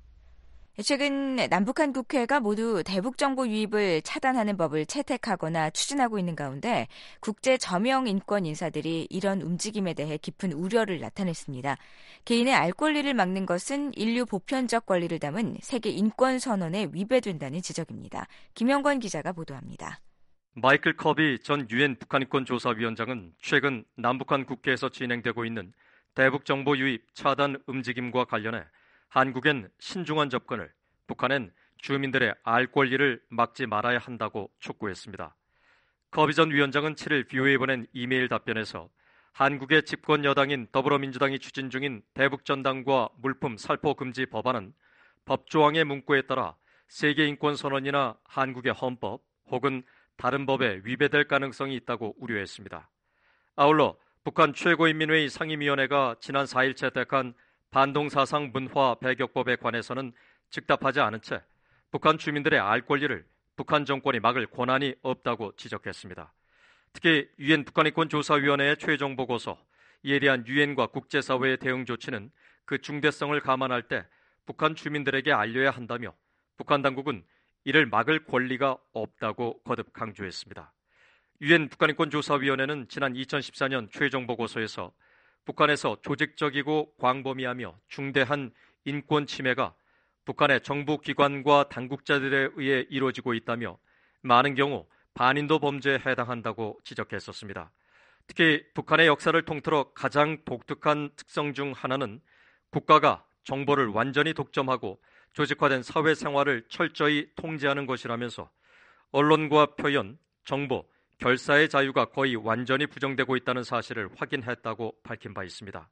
최근 남북한 국회가 모두 대북 정보 유입을 차단하는 법을 채택하거나 추진하고 있는 가운데 국제 저명 인권 인사들이 이런 움직임에 대해 깊은 우려를 나타냈습니다. 개인의 알 권리를 막는 것은 인류 보편적 권리를 담은 세계 인권 선언에 위배된다는 지적입니다. 김영권 기자가 보도합니다. 마이클 커비 전 유엔 북한인권조사위원장은 최근 남북한 국회에서 진행되고 있는 대북 정보 유입 차단 움직임과 관련해 한국엔 신중한 접근을, 북한엔 주민들의 알 권리를 막지 말아야 한다고 촉구했습니다. 커비 전 위원장은 7일 VOA에 보낸 이메일 답변에서 한국의 집권 여당인 더불어민주당이 추진 중인 대북전단과 물품 살포 금지 법안은 법조항의 문구에 따라 세계인권선언이나 한국의 헌법 혹은 다른 법에 위배될 가능성이 있다고 우려했습니다. 아울러 북한 최고인민회의 상임위원회가 지난 4일 채택한 반동사상 문화 배격법에 관해서는 즉답하지 않은 채 북한 주민들의 알 권리를 북한 정권이 막을 권한이 없다고 지적했습니다. 특히 유엔 북한인권조사위원회의 최종 보고서, 이에 대한 유엔과 국제사회의 대응 조치는 그 중대성을 감안할 때 북한 주민들에게 알려야 한다며 북한 당국은 이를 막을 권리가 없다고 거듭 강조했습니다. 유엔 북한인권조사위원회는 지난 2014년 최종 보고서에서 북한에서 조직적이고 광범위하며 중대한 인권 침해가 북한의 정부 기관과 당국자들에 의해 이루어지고 있다며 많은 경우 반인도 범죄에 해당한다고 지적했었습니다. 특히 북한의 역사를 통틀어 가장 독특한 특성 중 하나는 국가가 정보를 완전히 독점하고 조직화된 사회생활을 철저히 통제하는 것이라면서 언론과 표현, 정보, 결사의 자유가 거의 완전히 부정되고 있다는 사실을 확인했다고 밝힌 바 있습니다.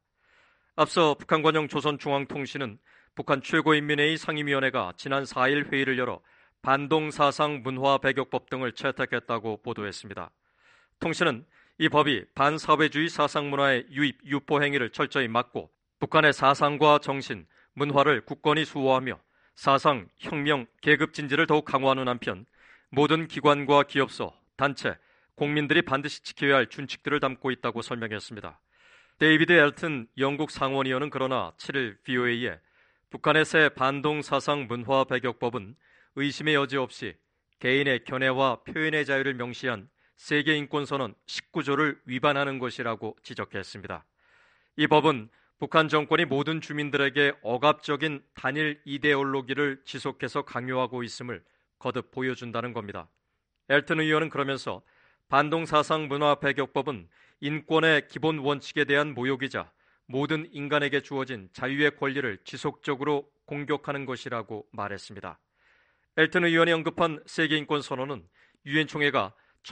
앞서 북한 관영 조선중앙통신은 북한 최고인민회의 상임위원회가 지난 4일 회의를 열어 반동사상 문화 배격법 등을 채택했다고 보도했습니다. 통신은 이 법이 반사회주의 사상 문화의 유입, 유포 행위를 철저히 막고 북한의 사상과 정신, 문화를 굳건히 수호하며 사상, 혁명, 계급 진지를 더욱 강화하는 한편 모든 기관과 기업소, 단체, 국민들이 반드시 지켜야 할 준칙들을 담고 있다고 설명했습니다. 데이비드 엘튼 영국 상원의원은 그러나 7일 VOA에 북한의 새 반동사상 문화 배격법은 의심의 여지 없이 개인의 견해와 표현의 자유를 명시한 세계인권선언 19조를 위반하는 것이라고 지적했습니다. 이 법은 북한 정권이 모든 주민들에게 억압적인 단일 이데올로기를 지속해서 강요하고 있음을 거듭 보여준다는 겁니다. 엘튼 의원은 그러면서 반동사상 문화 배격법은 인권의 기본 원칙에 대한 모욕이자 모든 인간에게 주어진 자유의 권리를 지속적으로 공격하는 것이라고 말했습니다. 엘튼 의원이 언급한 세계인권선언은 유엔 총회가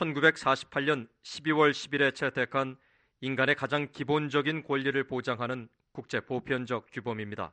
1948년 12월 10일에 채택한 인간의 가장 기본적인 권리를 보장하는 국제 보편적 규범입니다.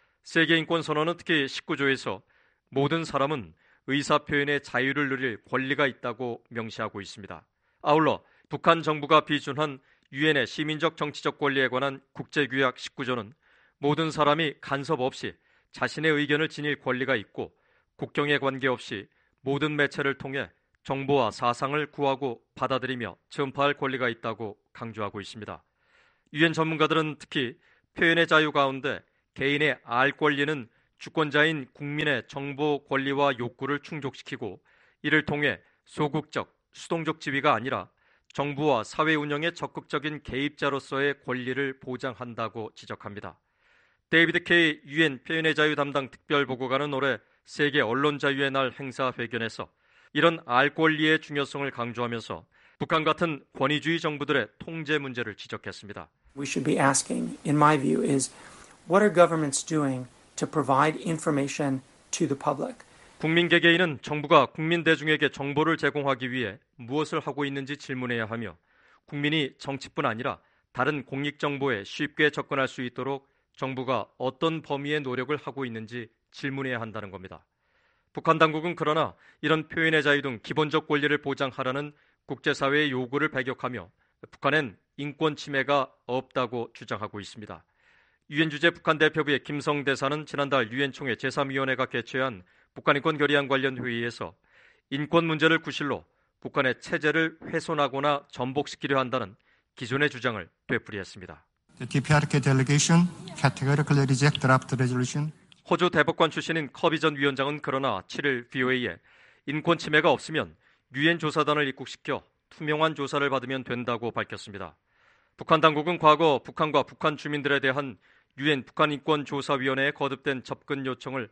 세계인권선언은 특히 19조에서 모든 사람은 의사표현의 자유를 누릴 권리가 있다고 명시하고 있습니다. 아울러 북한 정부가 비준한 유엔의 시민적 정치적 권리에 관한 국제규약 19조는 모든 사람이 간섭 없이 자신의 의견을 지닐 권리가 있고 국경에 관계없이 모든 매체를 통해 정보와 사상을 구하고 받아들이며 전파할 권리가 있다고 강조하고 있습니다. 유엔 전문가들은 특히 표현의 자유 가운데 개인의 알 권리는 주권자인 국민의 정보 권리와 욕구를 충족시키고 이를 통해 소극적, 수동적 지위가 아니라 정부와 사회 운영의 적극적인 개입자로서의 권리를 보장한다고 지적합니다. 데이비드 K 유엔 표현의 자유 담당 특별보고관은 올해 세계 언론 자유의 날 행사 회견에서 이런 알 권리의 중요성을 강조하면서 북한 같은 권위주의 정부들의 통제 문제를 지적했습니다. We should be asking, in my view, is what are governments doing to provide information to the public? 국민 개개인은 정부가 국민 대중에게 정보를 제공하기 위해 무엇을 하고 있는지 질문해야 하며 국민이 정치뿐 아니라 다른 공익 정보에 쉽게 접근할 수 있도록 정부가 어떤 범위의 노력을 하고 있는지 질문해야 한다는 겁니다. 북한 당국은 그러나 이런 표현의 자유 등 기본적 권리를 보장하라는 국제사회의 요구를 배격하며 북한엔 인권 침해가 없다고 주장하고 있습니다. 유엔 주재 북한 대표부의 김성 대사는 지난달 유엔 총회 제3위원회가 개최한 북한 인권 결의안 관련 회의에서 인권 문제를 구실로 북한의 체제를 훼손하거나 전복시키려 한다는 기존의 주장을 되풀이했습니다. The DPRK delegation categorically reject draft resolution. 호주 대법관 출신인 커비 전 위원장은 그러나 7일 VOA에 인권 침해가 없으면 유엔 조사단을 입국시켜 투명한 조사를 받으면 된다고 밝혔습니다. 북한 당국은 과거 북한과 북한 주민들에 대한 유엔 북한인권조사위원회에 거듭된 접근 요청을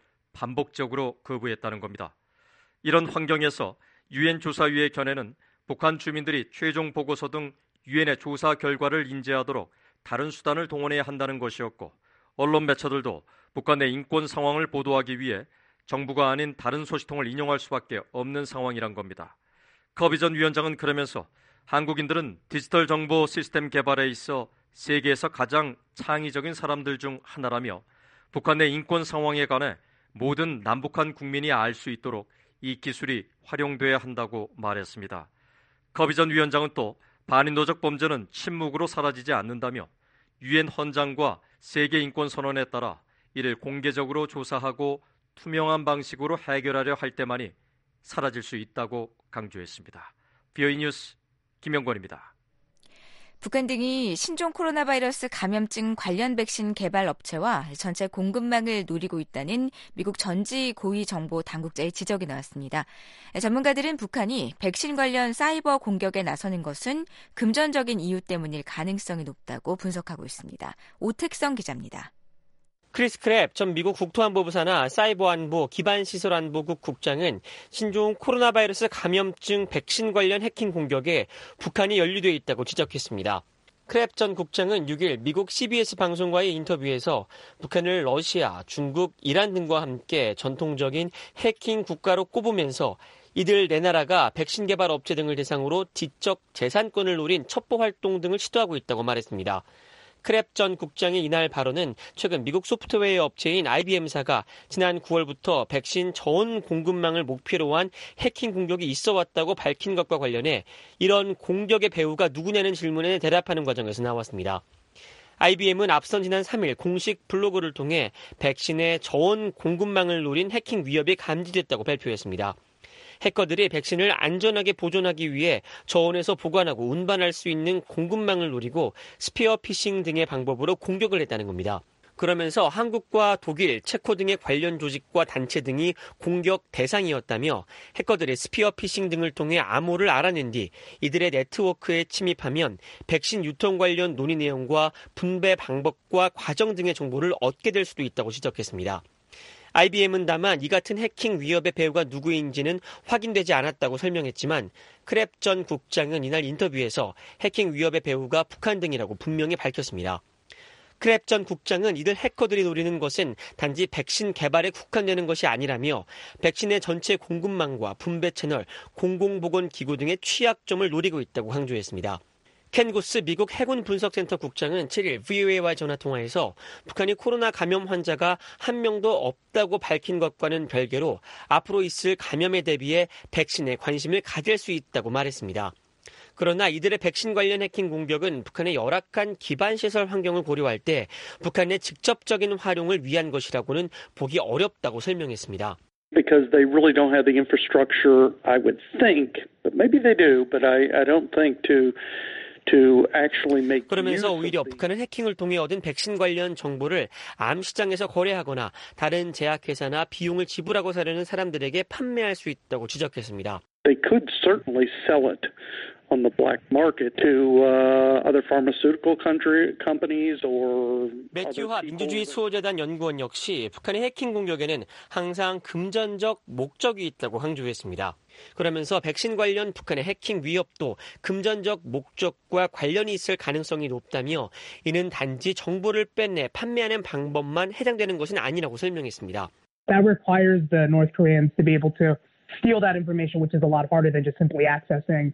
반복적으로 거부했다는 겁니다. 이런 환경에서 유엔 조사위의 견해는 북한 주민들이 최종 보고서 등 유엔의 조사 결과를 인지하도록 다른 수단을 동원해야 한다는 것이었고 언론 매체들도 북한 내 인권 상황을 보도하기 위해 정부가 아닌 다른 소식통을 인용할 수밖에 없는 상황이란 겁니다. 커비 전 위원장은 그러면서 한국인들은 디지털 정보 시스템 개발에 있어 세계에서 가장 창의적인 사람들 중 하나라며 북한 내 인권 상황에 관해 모든 남북한 국민이 알 수 있도록 이 기술이 활용돼야 한다고 말했습니다. 커비 전 위원장은 또 반인도적 범죄는 침묵으로 사라지지 않는다며 유엔 헌장과 세계인권선언에 따라 이를 공개적으로 조사하고 투명한 방식으로 해결하려 할 때만이 사라질 수 있다고 강조했습니다. BOE 뉴스 김영권입니다. 북한 등이 신종 코로나 바이러스 감염증 관련 백신 개발 업체와 전체 공급망을 노리고 있다는 미국 전지 고위 정보 당국자의 지적이 나왔습니다. 전문가들은 북한이 백신 관련 사이버 공격에 나서는 것은 금전적인 이유 때문일 가능성이 높다고 분석하고 있습니다. 오택성 기자입니다. 크리스 크랩 전 미국 국토안보부 산하 사이버안보 기반시설안보국 국장은 신종 코로나 바이러스 감염증 백신 관련 해킹 공격에 북한이 연루돼 있다고 지적했습니다. 크랩 전 국장은 6일 미국 CBS 방송과의 인터뷰에서 북한을 러시아, 중국, 이란 등과 함께 전통적인 해킹 국가로 꼽으면서 이들 네 나라가 백신 개발 업체 등을 대상으로 지적 재산권을 노린 첩보 활동 등을 시도하고 있다고 말했습니다. 크랩 전 국장의 이날 발언은 최근 미국 소프트웨어 업체인 IBM사가 지난 9월부터 백신 전 공급망을 목표로 한 해킹 공격이 있어 왔다고 밝힌 것과 관련해 이런 공격의 배후가 누구냐는 질문에 대답하는 과정에서 나왔습니다. IBM은 앞선 지난 3일 공식 블로그를 통해 백신의 저온 공급망을 노린 해킹 위협이 감지됐다고 발표했습니다. 해커들이 백신을 안전하게 보존하기 위해 저온에서 보관하고 운반할 수 있는 공급망을 노리고 스피어 피싱 등의 방법으로 공격을 했다는 겁니다. 그러면서 한국과 독일, 체코 등의 관련 조직과 단체 등이 공격 대상이었다며 해커들의 스피어 피싱 등을 통해 암호를 알아낸 뒤 이들의 네트워크에 침입하면 백신 유통 관련 논의 내용과 분배 방법과 과정 등의 정보를 얻게 될 수도 있다고 지적했습니다. IBM은 다만 이 같은 해킹 위협의 배후가 누구인지는 확인되지 않았다고 설명했지만 크랩 전 국장은 이날 인터뷰에서 해킹 위협의 배후가 북한 등이라고 분명히 밝혔습니다. 크랩 전 국장은 이들 해커들이 노리는 것은 단지 백신 개발에 국한되는 것이 아니라며 백신의 전체 공급망과 분배 채널, 공공보건기구 등의 취약점을 노리고 있다고 강조했습니다. 켄 구스 미국 해군 분석센터 국장은 7일 VOA와 전화통화에서 북한이 코로나 감염 환자가 한 명도 없다고 밝힌 것과는 별개로 앞으로 있을 감염에 대비해 백신에 관심을 가질 수 있다고 말했습니다. 그러나 이들의 백신 관련 해킹 공격은 북한의 열악한 기반시설 환경을 고려할 때 북한의 직접적인 활용을 위한 것이라고는 보기 어렵다고 설명했습니다. Because they really don't have the infrastructure, I would think, but maybe they do, but I don't think to 그러면서 오히려 북한은 해킹을 통해 얻은 백신 관련 정보를 암 시장에서 거래하거나 다른 제약회사나 비용을 지불하고 사려는 사람들에게 판매할 수 있다고 지적했습니다. They could certainly sell it on the black market to other pharmaceutical companies or 매튜하 민주주의 수호재단 연구원 역시 북한의 해킹 공격에는 항상 금전적 목적이 있다고 강조했습니다. 그러면서 백신 관련 북한의 해킹 위협도 금전적 목적과 관련이 있을 가능성이 높다며 이는 단지 정보를 빼내 판매하는 방법만 해당되는 것은 아니라고 설명했습니다. That requires the North Koreans to be able to steal that information, which is a lot harder than just simply accessing.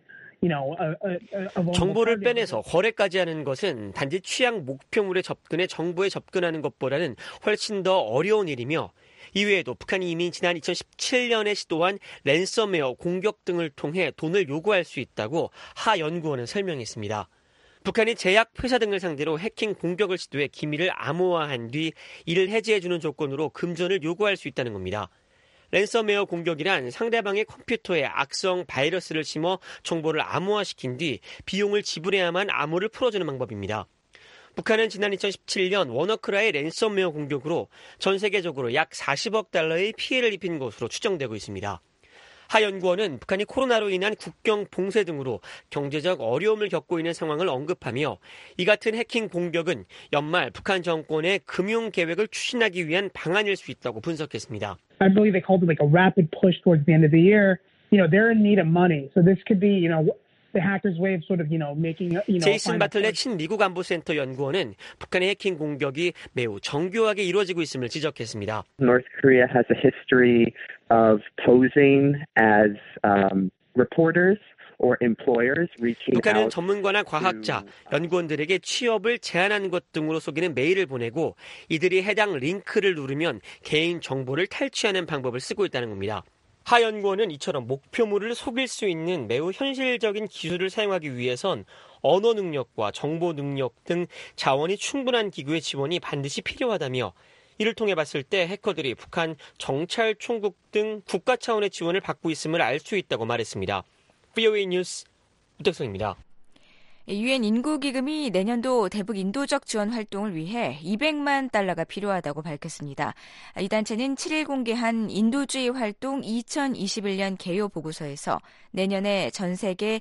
정보를 빼내서 거래까지 하는 것은 단지 취약 목표물의 접근에 정보에 접근하는 것보다는 훨씬 더 어려운 일이며 이외에도 북한이 이미 지난 2017년에 시도한 랜섬웨어 공격 등을 통해 돈을 요구할 수 있다고 하 연구원은 설명했습니다. 북한이 제약회사 등을 상대로 해킹 공격을 시도해 기밀을 암호화한 뒤 이를 해지해주는 조건으로 금전을 요구할 수 있다는 겁니다. 랜섬웨어 공격이란 상대방의 컴퓨터에 악성 바이러스를 심어 정보를 암호화시킨 뒤 비용을 지불해야만 암호를 풀어주는 방법입니다. 북한은 지난 2017년 워너크라의 랜섬웨어 공격으로 전 세계적으로 약 40억 달러의 피해를 입힌 것으로 추정되고 있습니다. 하 연구원은 북한이 코로나로 인한 국경 봉쇄 등으로 경제적 어려움을 겪고 있는 상황을 언급하며 이 같은 해킹 공격은 연말 북한 정권의 금융 계획을 추진하기 위한 방안일 수 있다고 분석했습니다. I believe they called it like a rapid push towards the end of the year. They're in need of money. So this could be, the hackers' way of sort of, making, 제이슨 바틀렛 친미국 안보센터 연구원은 북한의 해킹 공격이 매우 정교하게 이루어지고 있음을 지적했습니다. North Korea has a history of posing as reporters or employers reaching 북한은 out 전문가나 과학자, 연구원들에게 취업을 제안하는 것 등으로 속이는 메일을 보내고 이들이 해당 링크를 누르면 개인 정보를 탈취하는 방법을 쓰고 있다는 겁니다. 하 연구원은 이처럼 목표물을 속일 수 있는 매우 현실적인 기술을 사용하기 위해선 언어 능력과 정보 능력 등 자원이 충분한 기구의 지원이 반드시 필요하다며 이를 통해 봤을 때 해커들이 북한 정찰 총국 등 국가 차원의 지원을 받고 있음을 알 수 있다고 말했습니다. VOA 뉴스 우택성입니다. 유엔 인구기금이 내년도 대북 인도적 지원 활동을 위해 200만 달러가 필요하다고 밝혔습니다. 이 단체는 7일 공개한 인도주의 활동 2021년 개요 보고서에서 내년에 전 세계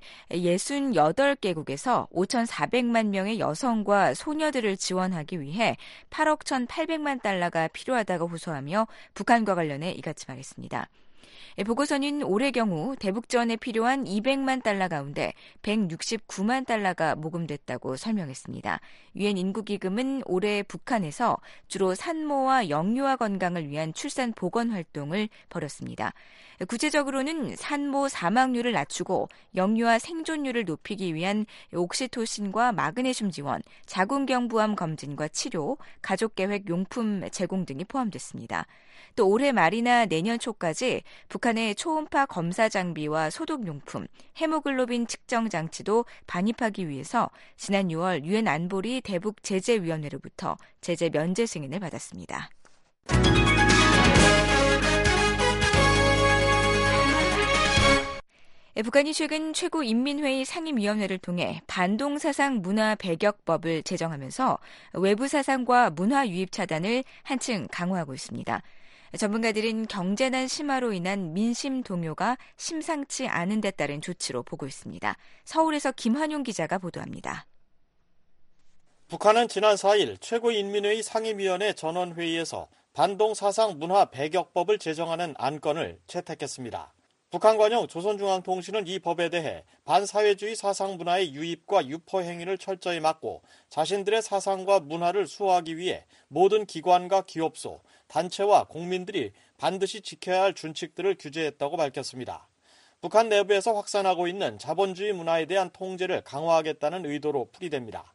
68개국에서 5,400만 명의 여성과 소녀들을 지원하기 위해 8억 1,800만 달러가 필요하다고 호소하며 북한과 관련해 이같이 말했습니다. 보고서는 올해 경우 대북전에 필요한 200만 달러 가운데 169만 달러가 모금됐다고 설명했습니다. 유엔 인구기금은 올해 북한에서 주로 산모와 영유아 건강을 위한 출산 보건 활동을 벌였습니다. 구체적으로는 산모 사망률을 낮추고 영유아 생존율을 높이기 위한 옥시토신과 마그네슘 지원, 자궁경부암 검진과 치료, 가족계획 용품 제공 등이 포함됐습니다. 또 올해 말이나 내년 초까지 북한의 초음파 검사 장비와 소독용품, 헤모글로빈 측정 장치도 반입하기 위해서 지난 6월 유엔 안보리 대북 제재위원회로부터 제재 면제 승인을 받았습니다. 북한이 최근 최고인민회의 상임위원회를 통해 반동사상 문화 배격법을 제정하면서 외부 사상과 문화 유입 차단을 한층 강화하고 있습니다. 전문가들은 경제난 심화로 인한 민심 동요가 심상치 않은 데 따른 조치로 보고 있습니다. 서울에서 김환용 기자가 보도합니다. 북한은 지난 4일 최고인민회의 상임위원회 전원회의에서 반동사상 문화 배격법을 제정하는 안건을 채택했습니다. 북한관영 조선중앙통신은 이 법에 대해 반사회주의 사상 문화의 유입과 유포 행위를 철저히 막고 자신들의 사상과 문화를 수호하기 위해 모든 기관과 기업소, 단체와 국민들이 반드시 지켜야 할 준칙들을 규제했다고 밝혔습니다. 북한 내부에서 확산하고 있는 자본주의 문화에 대한 통제를 강화하겠다는 의도로 풀이됩니다.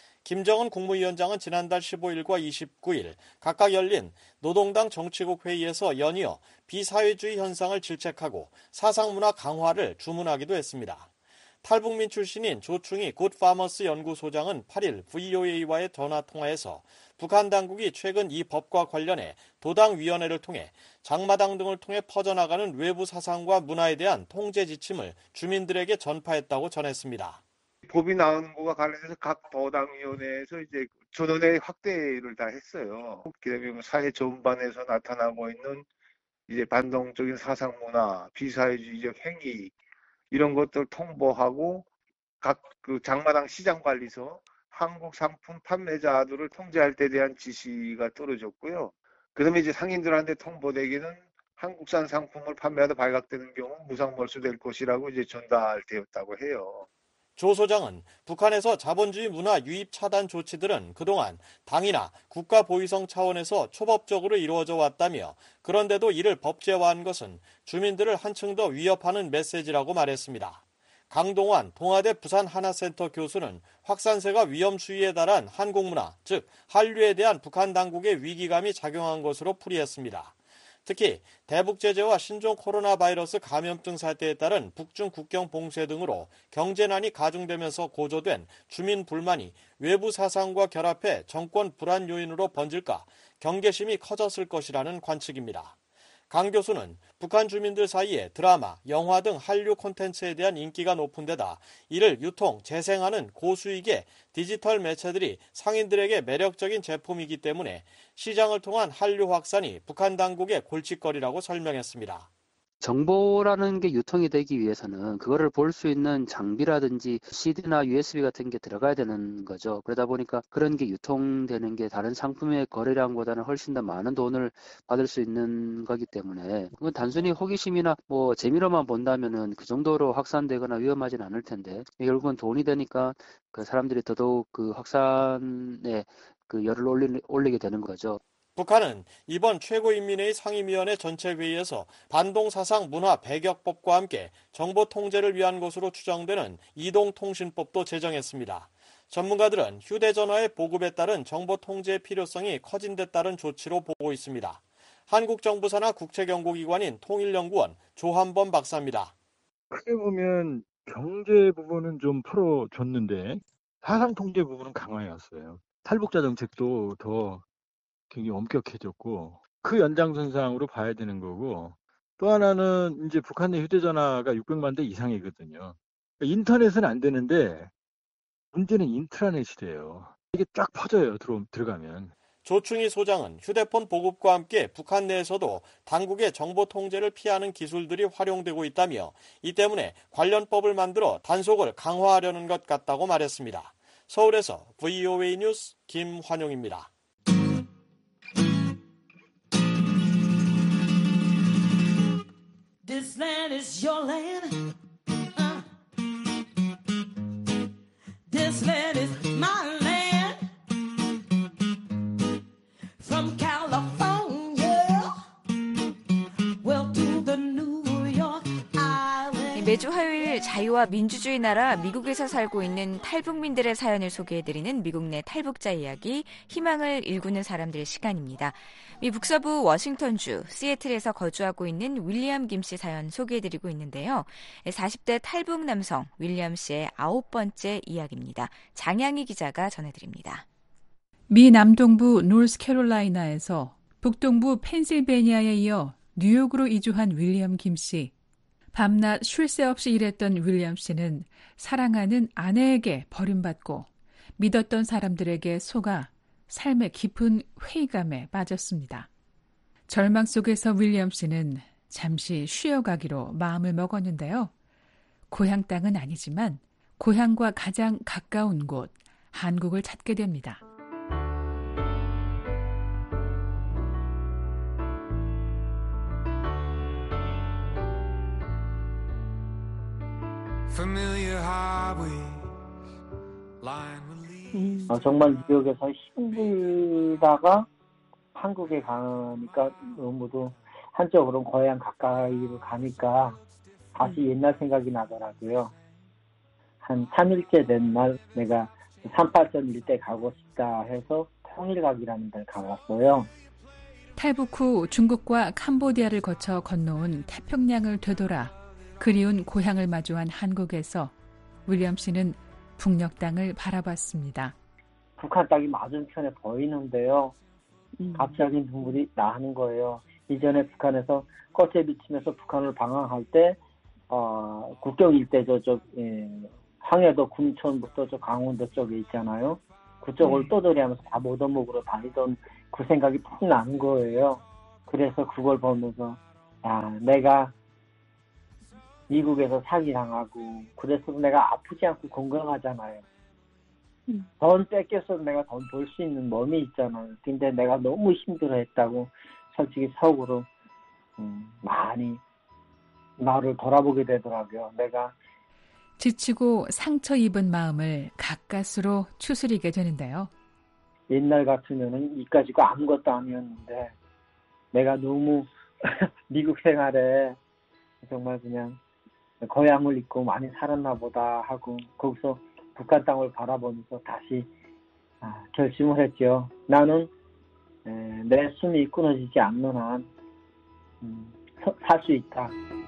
김정은 국무위원장은 지난달 15일과 29일 각각 열린 노동당 정치국 회의에서 연이어 비사회주의 현상을 질책하고 사상문화 강화를 주문하기도 했습니다. 탈북민 출신인 조충희 굿파머스 연구소장은 8일 VOA와의 전화통화에서 북한 당국이 최근 이 법과 관련해 도당위원회를 통해 장마당 등을 통해 퍼져나가는 외부 사상과 문화에 대한 통제 지침을 주민들에게 전파했다고 전했습니다. 법이 나오는 것과 관련해서 각 도당위원회에서 이제 전원의 확대를 다 했어요. 그다음에 사회 전반에서 나타나고 있는 이제 반동적인 사상 문화, 비사회주의적 행위 이런 것들 통보하고 각 그 장마당 시장관리소, 한국 상품 판매자들을 통제할 때 대한 지시가 떨어졌고요. 그다음에 이제 상인들한테 통보되기는 한국산 상품을 판매하다 발각되는 경우 무상 몰수될 것이라고 이제 전달되었다고 해요. 조 소장은 북한에서 자본주의 문화 유입 차단 조치들은 그동안 당이나 국가 보위성 차원에서 초법적으로 이루어져 왔다며 그런데도 이를 법제화한 것은 주민들을 한층 더 위협하는 메시지라고 말했습니다. 강동환 동아대 부산하나센터 교수는 확산세가 위험 수위에 달한 한국문화, 즉 한류에 대한 북한 당국의 위기감이 작용한 것으로 풀이했습니다. 특히 대북 제재와 신종 코로나 바이러스 감염증 사태에 따른 북중 국경 봉쇄 등으로 경제난이 가중되면서 고조된 주민 불만이 외부 사상과 결합해 정권 불안 요인으로 번질까 경계심이 커졌을 것이라는 관측입니다. 강 교수는 북한 주민들 사이에 드라마, 영화 등 한류 콘텐츠에 대한 인기가 높은 데다 이를 유통, 재생하는 고수익의 디지털 매체들이 상인들에게 매력적인 제품이기 때문에 시장을 통한 한류 확산이 북한 당국의 골칫거리라고 설명했습니다. 정보라는 게 유통이 되기 위해서는 그거를 볼 수 있는 장비라든지 CD나 USB 같은 게 들어가야 되는 거죠. 그러다 보니까 그런 게 유통되는 게 다른 상품의 거래량보다는 훨씬 더 많은 돈을 받을 수 있는 거기 때문에 그건 단순히 호기심이나 뭐 재미로만 본다면은 그 정도로 확산되거나 위험하진 않을 텐데 결국은 돈이 되니까 그 사람들이 더더욱 그 확산에 그 열을 올리게 되는 거죠. 북한은 이번 최고인민회의 상임위원회 전체회의에서 반동사상 문화 배격법과 함께 정보 통제를 위한 것으로 추정되는 이동통신법도 제정했습니다. 전문가들은 휴대전화의 보급에 따른 정보 통제의 필요성이 커진 데 따른 조치로 보고 있습니다. 한국정부 산하 국책연구기관인 통일연구원 조한범 박사입니다. 크게 보면 경제 부분은 좀 풀어줬는데 사상 통제 부분은 강화해왔어요. 탈북자 정책도 더 굉장히 엄격해졌고 그 연장선상으로 봐야 되는 거고 또 하나는 이제 북한 내 휴대전화가 600만 대 이상이거든요. 인터넷은 안 되는데 문제는 인트라넷이래요. 이게 쫙 퍼져요. 들어가면. 조충희 소장은 휴대폰 보급과 함께 북한 내에서도 당국의 정보 통제를 피하는 기술들이 활용되고 있다며 이 때문에 관련법을 만들어 단속을 강화하려는 것 같다고 말했습니다. 서울에서 VOA 뉴스 김환용입니다. land is your land. This land is my land. From California, well to the New York Island. 매주 화요일 자유와 민주주의 나라 미국에서 살고 있는 탈북민들의 사연을 소개해드리는 미국 내 탈북자 이야기, 희망을 일구는 사람들 시간입니다. 미 북서부 워싱턴주 시애틀에서 거주하고 있는 윌리엄 김 씨 사연 소개해드리고 있는데요. 40대 탈북 남성 윌리엄 씨의 9번째 이야기입니다. 장양희 기자가 전해드립니다. 미 남동부 노스캐롤라이나에서 북동부 펜실베니아에 이어 뉴욕으로 이주한 윌리엄 김 씨. 밤낮 쉴 새 없이 일했던 윌리엄 씨는 사랑하는 아내에게 버림받고 믿었던 사람들에게 속아 삶의 깊은 회의감에 빠졌습니다. 절망 속에서 윌리엄 씨는 잠시 쉬어가기로 마음을 먹었는데요. 고향 땅은 아니지만 고향과 가장 가까운 곳, 한국을 찾게 됩니다. 정말 뉴욕에서 힘들다가 한국에 가니까 너무도 한쪽으로는 고향 가까이로 가니까 다시 옛날 생각이 나더라고요. 한 3일째 된 날 내가 38선 일대 가고 싶다 해서 통일각이라는 데를 가봤어요. 탈북 후 중국과 캄보디아를 거쳐 건너온 태평양을 되돌아 그리운 고향을 마주한 한국에서 윌리엄 씨는 북녘 땅을 바라봤습니다. 북한 땅이 맞은편에 보이는데요. 갑자기 눈물이 나는 거예요. 이전에 북한에서 꽃에 비치면서 북한을 방황할 때 국경 일대 저쪽 황해도 군천부터 저 강원도 쪽에 있잖아요. 그쪽을 떠돌이하면서 다 모더목으로 다니던 그 생각이 푹 나는 거예요. 그래서 그걸 보면서 내가 미국에서 사기당하고 그래서 내가 아프지 않고 건강하잖아요. 돈 뺏겨서 내가 돈 벌 수 있는 몸이 있잖아요. 근데 내가 너무 힘들어했다고 솔직히 속으로 많이 나를 돌아보게 되더라고요. 내가 지치고 상처 입은 마음을 가까스로 추스리게 되는데요. 옛날 같으면은 이까지가 아무것도 아니었는데 내가 너무 미국 생활에 정말 그냥 고향을 잊고 많이 살았나 보다 하고 거기서 북한 땅을 바라보면서 다시 결심을 했죠. 나는 내 숨이 끊어지지 않는 한 살 수 있다.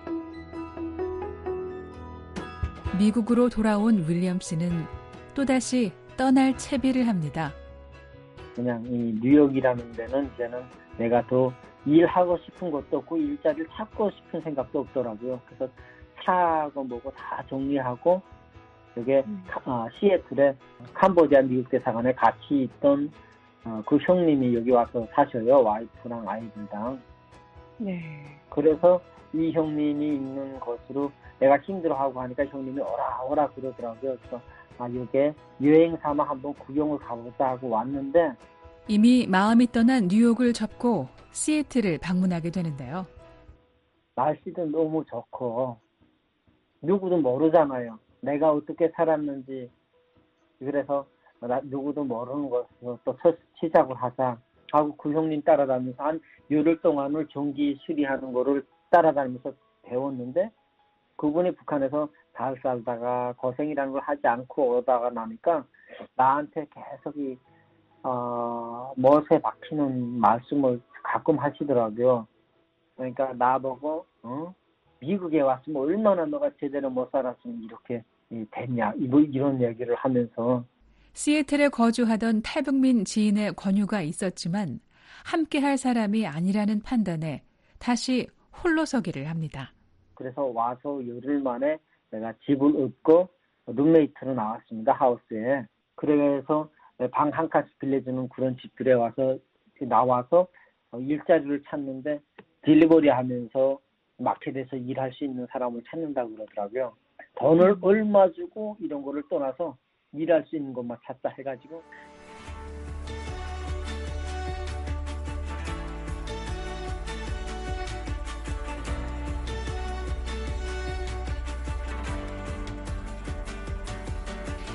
미국으로 돌아온 윌리엄 씨는 또다시 떠날 채비를 합니다. 그냥 이 뉴욕이라는 데는 이제는 내가 더 일하고 싶은 것도 없고 일자리를 찾고 싶은 생각도 없더라고요. 그래서 차하고 뭐고 다 정리하고 여기 시애틀에 캄보디아 미국 대사관에 같이 있던 그 형님이 여기 와서 사셔요. 와이프랑 아이들랑. 네. 그래서 이 형님이 있는 곳으로 내가 힘들어하고 하니까 형님이 오라 그러더라고요. 그래서 여기 여행 삼아 한번 구경을 가보자 하고 왔는데 이미 마음이 떠난 뉴욕을 접고 시애틀을 방문하게 되는데요. 날씨도 너무 좋고 누구도 모르잖아요. 내가 어떻게 살았는지. 그래서 누구도 모르는 곳에서 또 시작을 하자 하고 그 형님 따라다니면서 한 열흘 동안을 전기 수리하는 거를 따라다니면서 배웠는데 그분이 북한에서 잘 살다가 고생이라는 걸 하지 않고 오다가 나니까 나한테 계속 멋에 박히는 말씀을 가끔 하시더라고요. 그러니까 나보고 미국에 왔으면 얼마나 너가 제대로 못 살았으면 이렇게 됐냐 이런 얘기를 하면서 시애틀에 거주하던 탈북민 지인의 권유가 있었지만 함께할 사람이 아니라는 판단에 다시 홀로서기를 합니다. 그래서 와서 열흘 만에 내가 집을 얻고 룸메이트로 나왔습니다. 하우스에. 그래서 방 한 칸씩 빌려주는 그런 집들에 나와서 일자리를 찾는데 딜리버리 하면서 마켓에서 일할 수 있는 사람을 찾는다고 그러더라고요. 돈을 얼마 주고 이런 거를 떠나서 일할 수 있는 것만 찾다 해가지고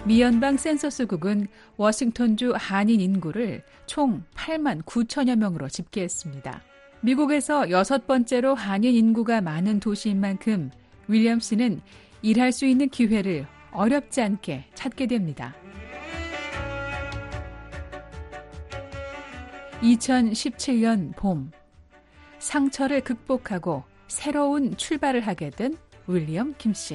미 연방 센서스국은 워싱턴주 한인 인구를 총 8만 9천여 명으로 집계했습니다. 미국에서 6번째로 한인 인구가 많은 도시인 만큼 윌리엄스는 일할 수 있는 기회를 어렵지 않게 찾게 됩니다. 2017년 봄, 상처를 극복하고 새로운 출발을 하게 된 윌리엄 김 씨.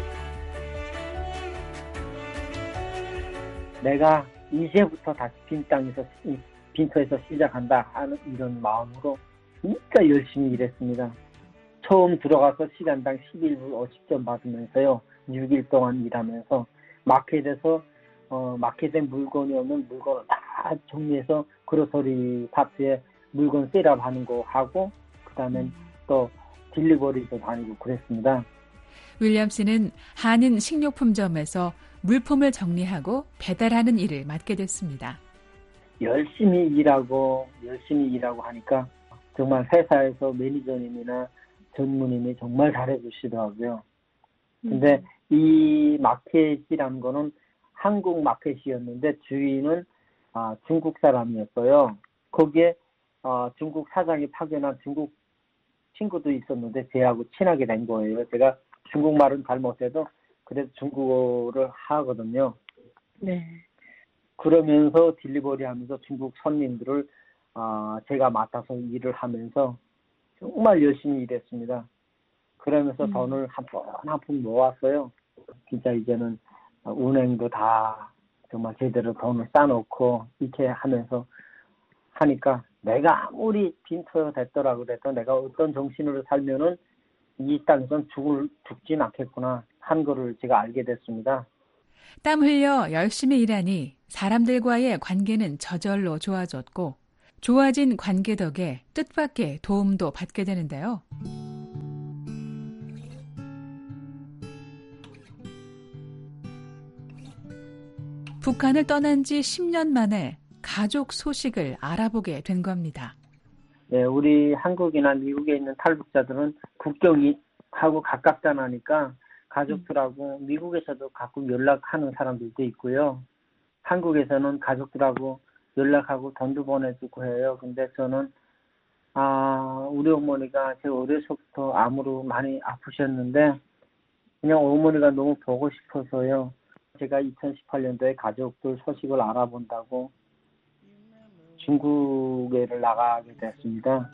내가 이제부터 다시 빈터에서 시작한다 하는 이런 마음으로 진짜 열심히 일했습니다. 처음 들어가서 시간당 11불 50점 받으면서요. 6일 동안 일하면서 마켓에서 마켓에 물건이 없는 물건을 다 정리해서 그로서리 파트에 물건 셋업하는 거 하고 그다음에 또 딜리버리도 다니고 그랬습니다. 윌리엄스는 한인 식료품점에서 물품을 정리하고 배달하는 일을 맡게 됐습니다. 열심히 일하고 하니까 정말 회사에서 매니저님이나 전무님이 정말 잘해주시더라고요. 근데 이 마켓이라는 거는 한국 마켓이었는데 주인은 중국 사람이었어요. 거기에 중국 사장이 파견한 중국 친구도 있었는데 제하고 친하게 된 거예요. 제가 중국말은 잘 못해도 그래도 중국어를 하거든요. 네. 그러면서 딜리버리 하면서 중국 손님들을 제가 맡아서 일을 하면서 정말 열심히 일했습니다. 그러면서 돈을 한 푼 모았어요. 진짜 이제는 은행도 다 정말 제대로 돈을 쌓아놓고 이렇게 하면서 하니까 내가 아무리 빈터 됐더라고 그래도 내가 어떤 정신으로 살면은 이 땅에선 죽진 않겠구나 한 거를 제가 알게 됐습니다. 땀 흘려 열심히 일하니 사람들과의 관계는 저절로 좋아졌고 좋아진 관계 덕에 뜻밖의 도움도 받게 되는데요. 북한을 떠난 지 10년 만에 가족 소식을 알아보게 된 겁니다. 네, 우리 한국이나 미국에 있는 탈북자들은 국경이 하고 가깝다 하니까 가족들하고 미국에서도 가끔 연락하는 사람들도 있고요. 한국에서는 가족들하고 연락하고 돈도 보내주고 해요. 근데 저는 우리 어머니가 제 어려서부터 암으로 많이 아프셨는데 그냥 어머니가 너무 보고 싶어서요. 제가 2018년도에 가족들 소식을 알아본다고 중국에를 나가게 됐습니다.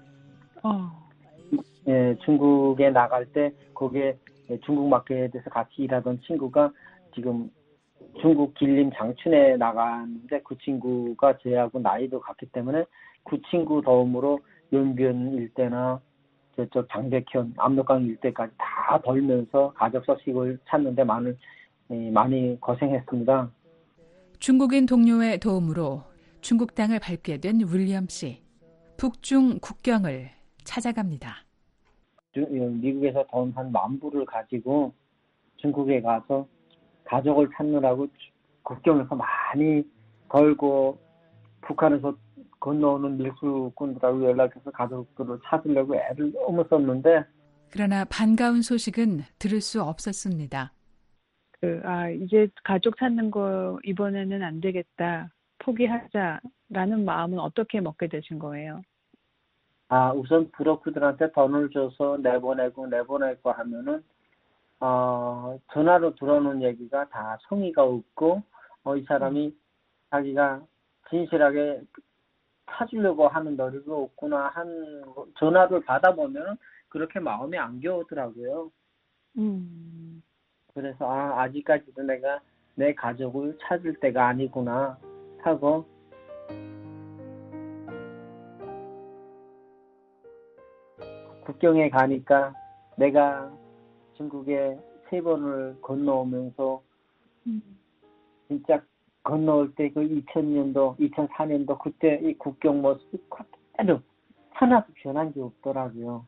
예, 중국에 나갈 때 거기에 중국 마켓에서 같이 일하던 친구가 지금 중국 길림 장춘에 나갔는데 그 친구가 저하고 나이도 같기 때문에 그 친구 도움으로 연변 일대나 저쪽 장백현, 압록강 일대까지 다 돌면서 가족 소식을 찾는데 많이 고생했습니다. 중국인 동료의 도움으로 중국 땅을 밟게 된 윌리엄 씨. 북중 국경을 찾아갑니다. 미국에서 돈 한 10,000불을 가지고 중국에 가서 가족을 찾느라고 국경에서 많이 걸고 북한에서 건너오는 밀수꾼들하고 연락해서 가족들을 찾으려고 애를 너무 썼는데 그러나 반가운 소식은 들을 수 없었습니다. 이제 가족 찾는 거 이번에는 안 되겠다. 포기하자라는 마음은 어떻게 먹게 되신 거예요? 우선 브로커들한테 돈을 줘서 내보내고 하면은 전화로 들어오는 얘기가 다 성의가 없고 이 사람이 자기가 진실하게 찾으려고 하는 노력이 없구나 한 전화를 받아보면 그렇게 마음이 안 겨우더라고요. 그래서 아직까지도 내가 내 가족을 찾을 때가 아니구나 하고 국경에 가니까 내가 중국에 3번을 건너오면서 진짜 건너올 때 그 2000년도, 2004년도 그때 이 국경 모습이 그대로 하나도 변한 게 없더라고요.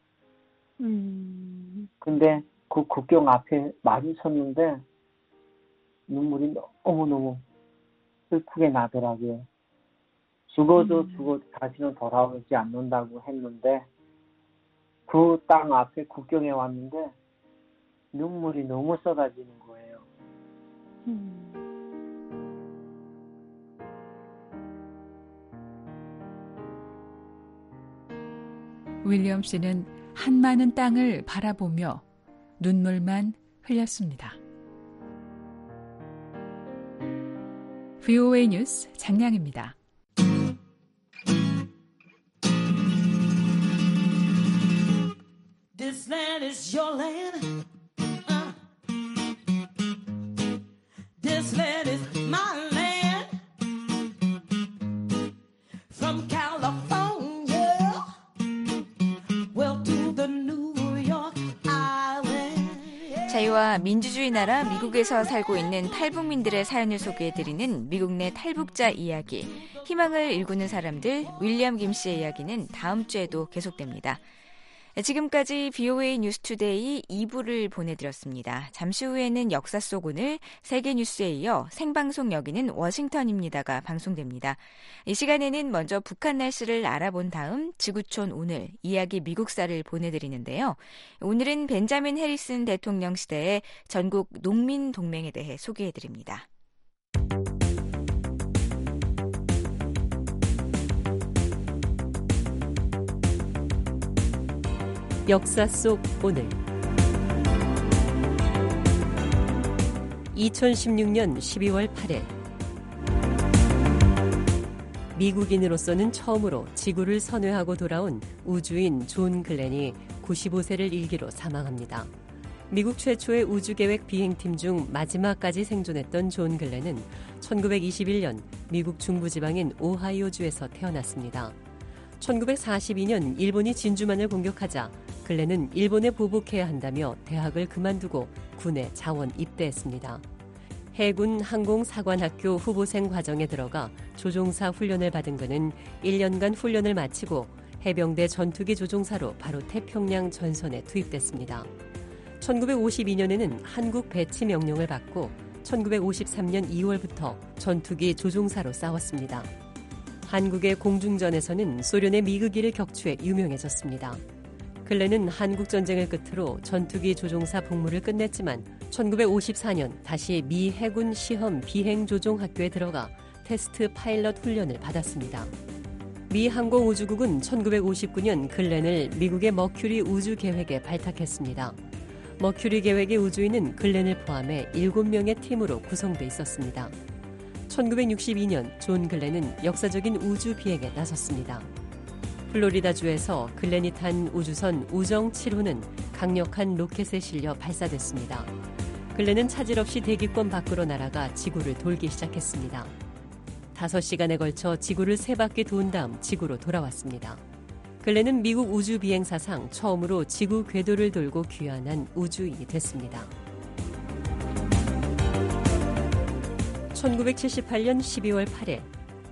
근데 그 국경 앞에 마주쳤는데 눈물이 너무너무 슬프게 나더라고요. 죽어도 다시는 돌아오지 않는다고 했는데 그 땅 앞에 국경에 왔는데 눈물이 너무 쏟아지는 거예요. 윌리엄 씨는 한많은 땅을 바라보며 눈물만 흘렸습니다. VOA 뉴스 장량입니다. This land is your land. This land is my land. From California, well to the New York Island. 자유와 민주주의 나라 미국에서 살고 있는 탈북민들의 사연을 소개해드리는 미국 내 탈북자 이야기. 희망을 일구는 사람들 윌리엄 김 씨의 이야기는 다음 주에도 계속됩니다. 지금까지 VOA 뉴스투데이 2부를 보내드렸습니다. 잠시 후에는 역사 속 오늘 세계뉴스에 이어 생방송 여기는 워싱턴입니다가 방송됩니다. 이 시간에는 먼저 북한 날씨를 알아본 다음 지구촌 오늘 이야기 미국사를 보내드리는데요. 오늘은 벤자민 해리슨 대통령 시대의 전국 농민동맹에 대해 소개해드립니다. 역사 속 오늘 2016년 12월 8일 미국인으로서는 처음으로 지구를 선회하고 돌아온 우주인 존 글렌이 95세를 일기로 사망합니다. 미국 최초의 우주계획 비행팀 중 마지막까지 생존했던 존 글렌은 1921년 미국 중부지방인 오하이오주에서 태어났습니다. 1942년 일본이 진주만을 공격하자 글렌은 일본에 보복해야 한다며 대학을 그만두고 군에 자원 입대했습니다. 해군 항공사관학교 후보생 과정에 들어가 조종사 훈련을 받은 그는 1년간 훈련을 마치고 해병대 전투기 조종사로 바로 태평양 전선에 투입됐습니다. 1952년에는 한국 배치 명령을 받고 1953년 2월부터 전투기 조종사로 싸웠습니다. 한국의 공중전에서는 소련의 미그기를 격추해 유명해졌습니다. 글렌은 한국전쟁을 끝으로 전투기 조종사 복무를 끝냈지만 1954년 다시 미 해군 시험 비행조종학교에 들어가 테스트 파일럿 훈련을 받았습니다. 미 항공우주국은 1959년 글렌을 미국의 머큐리 우주계획에 발탁했습니다. 머큐리 계획의 우주인은 글렌을 포함해 7명의 팀으로 구성돼 있었습니다. 1962년 존 글렌은 역사적인 우주 비행에 나섰습니다. 플로리다주에서 글렌이 탄 우주선 우정 7호는 강력한 로켓에 실려 발사됐습니다. 글렌은 차질 없이 대기권 밖으로 날아가 지구를 돌기 시작했습니다. 5시간에 걸쳐 지구를 3바퀴 도운 다음 지구로 돌아왔습니다. 글렌은 미국 우주 비행 사상 처음으로 지구 궤도를 돌고 귀환한 우주인이 됐습니다. 1978년 12월 8일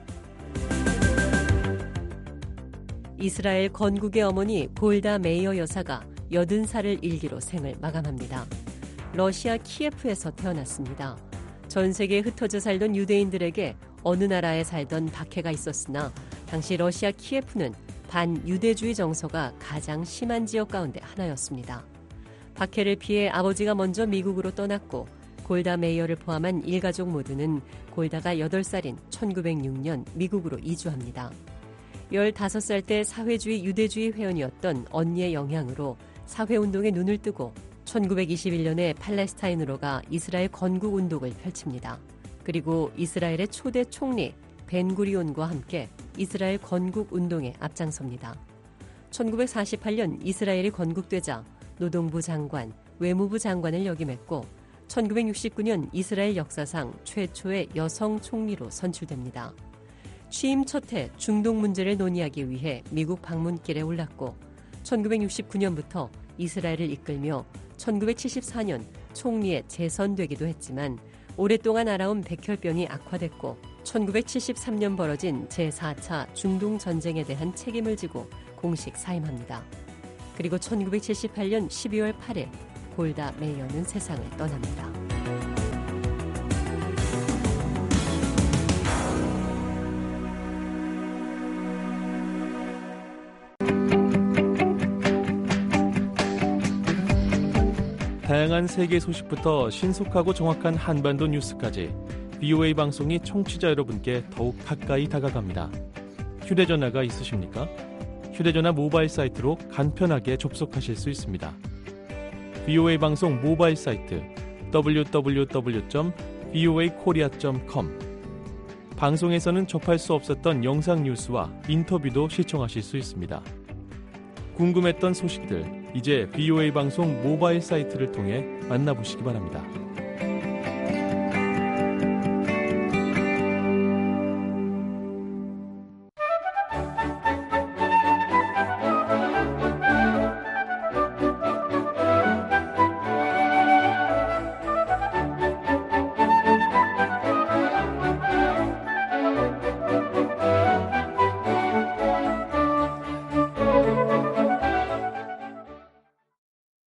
이스라엘 건국의 어머니 골다 메이어 여사가 80살을 일기로 생을 마감합니다. 러시아 키예프에서 태어났습니다. 전 세계에 흩어져 살던 유대인들에게 어느 나라에 살던 박해가 있었으나 당시 러시아 키예프는 반유대주의 정서가 가장 심한 지역 가운데 하나였습니다. 박해를 피해 아버지가 먼저 미국으로 떠났고 골다 메이어를 포함한 일가족 모두는 골다가 8살인 1906년 미국으로 이주합니다. 15살 때 사회주의 유대주의 회원이었던 언니의 영향으로 사회운동에 눈을 뜨고 1921년에 팔레스타인으로 가 이스라엘 건국운동을 펼칩니다. 그리고 이스라엘의 초대 총리 벤구리온과 함께 이스라엘 건국운동에 앞장섭니다. 1948년 이스라엘이 건국되자 노동부 장관, 외무부 장관을 역임했고 1969년 이스라엘 역사상 최초의 여성 총리로 선출됩니다. 취임 첫 해 중동 문제를 논의하기 위해 미국 방문길에 올랐고 1969년부터 이스라엘을 이끌며 1974년 총리에 재선되기도 했지만 오랫동안 앓아온 백혈병이 악화됐고 1973년 벌어진 제4차 중동 전쟁에 대한 책임을 지고 공식 사임합니다. 그리고 1978년 12월 8일 골다 메이어는 세상을 떠납니다. 다양한 세계 소식부터 신속하고 정확한 한반도 뉴스까지 VOA 방송이 청취자 여러분께 더욱 가까이 다가갑니다. 휴대전화가 있으십니까? 휴대전화 모바일 사이트로 간편하게 접속하실 수 있습니다. VOA 방송 모바일 사이트 www.voakorea.com 방송에서는 접할 수 없었던 영상 뉴스와 인터뷰도 시청하실 수 있습니다. 궁금했던 소식들, 이제 VOA 방송 모바일 사이트를 통해 만나보시기 바랍니다.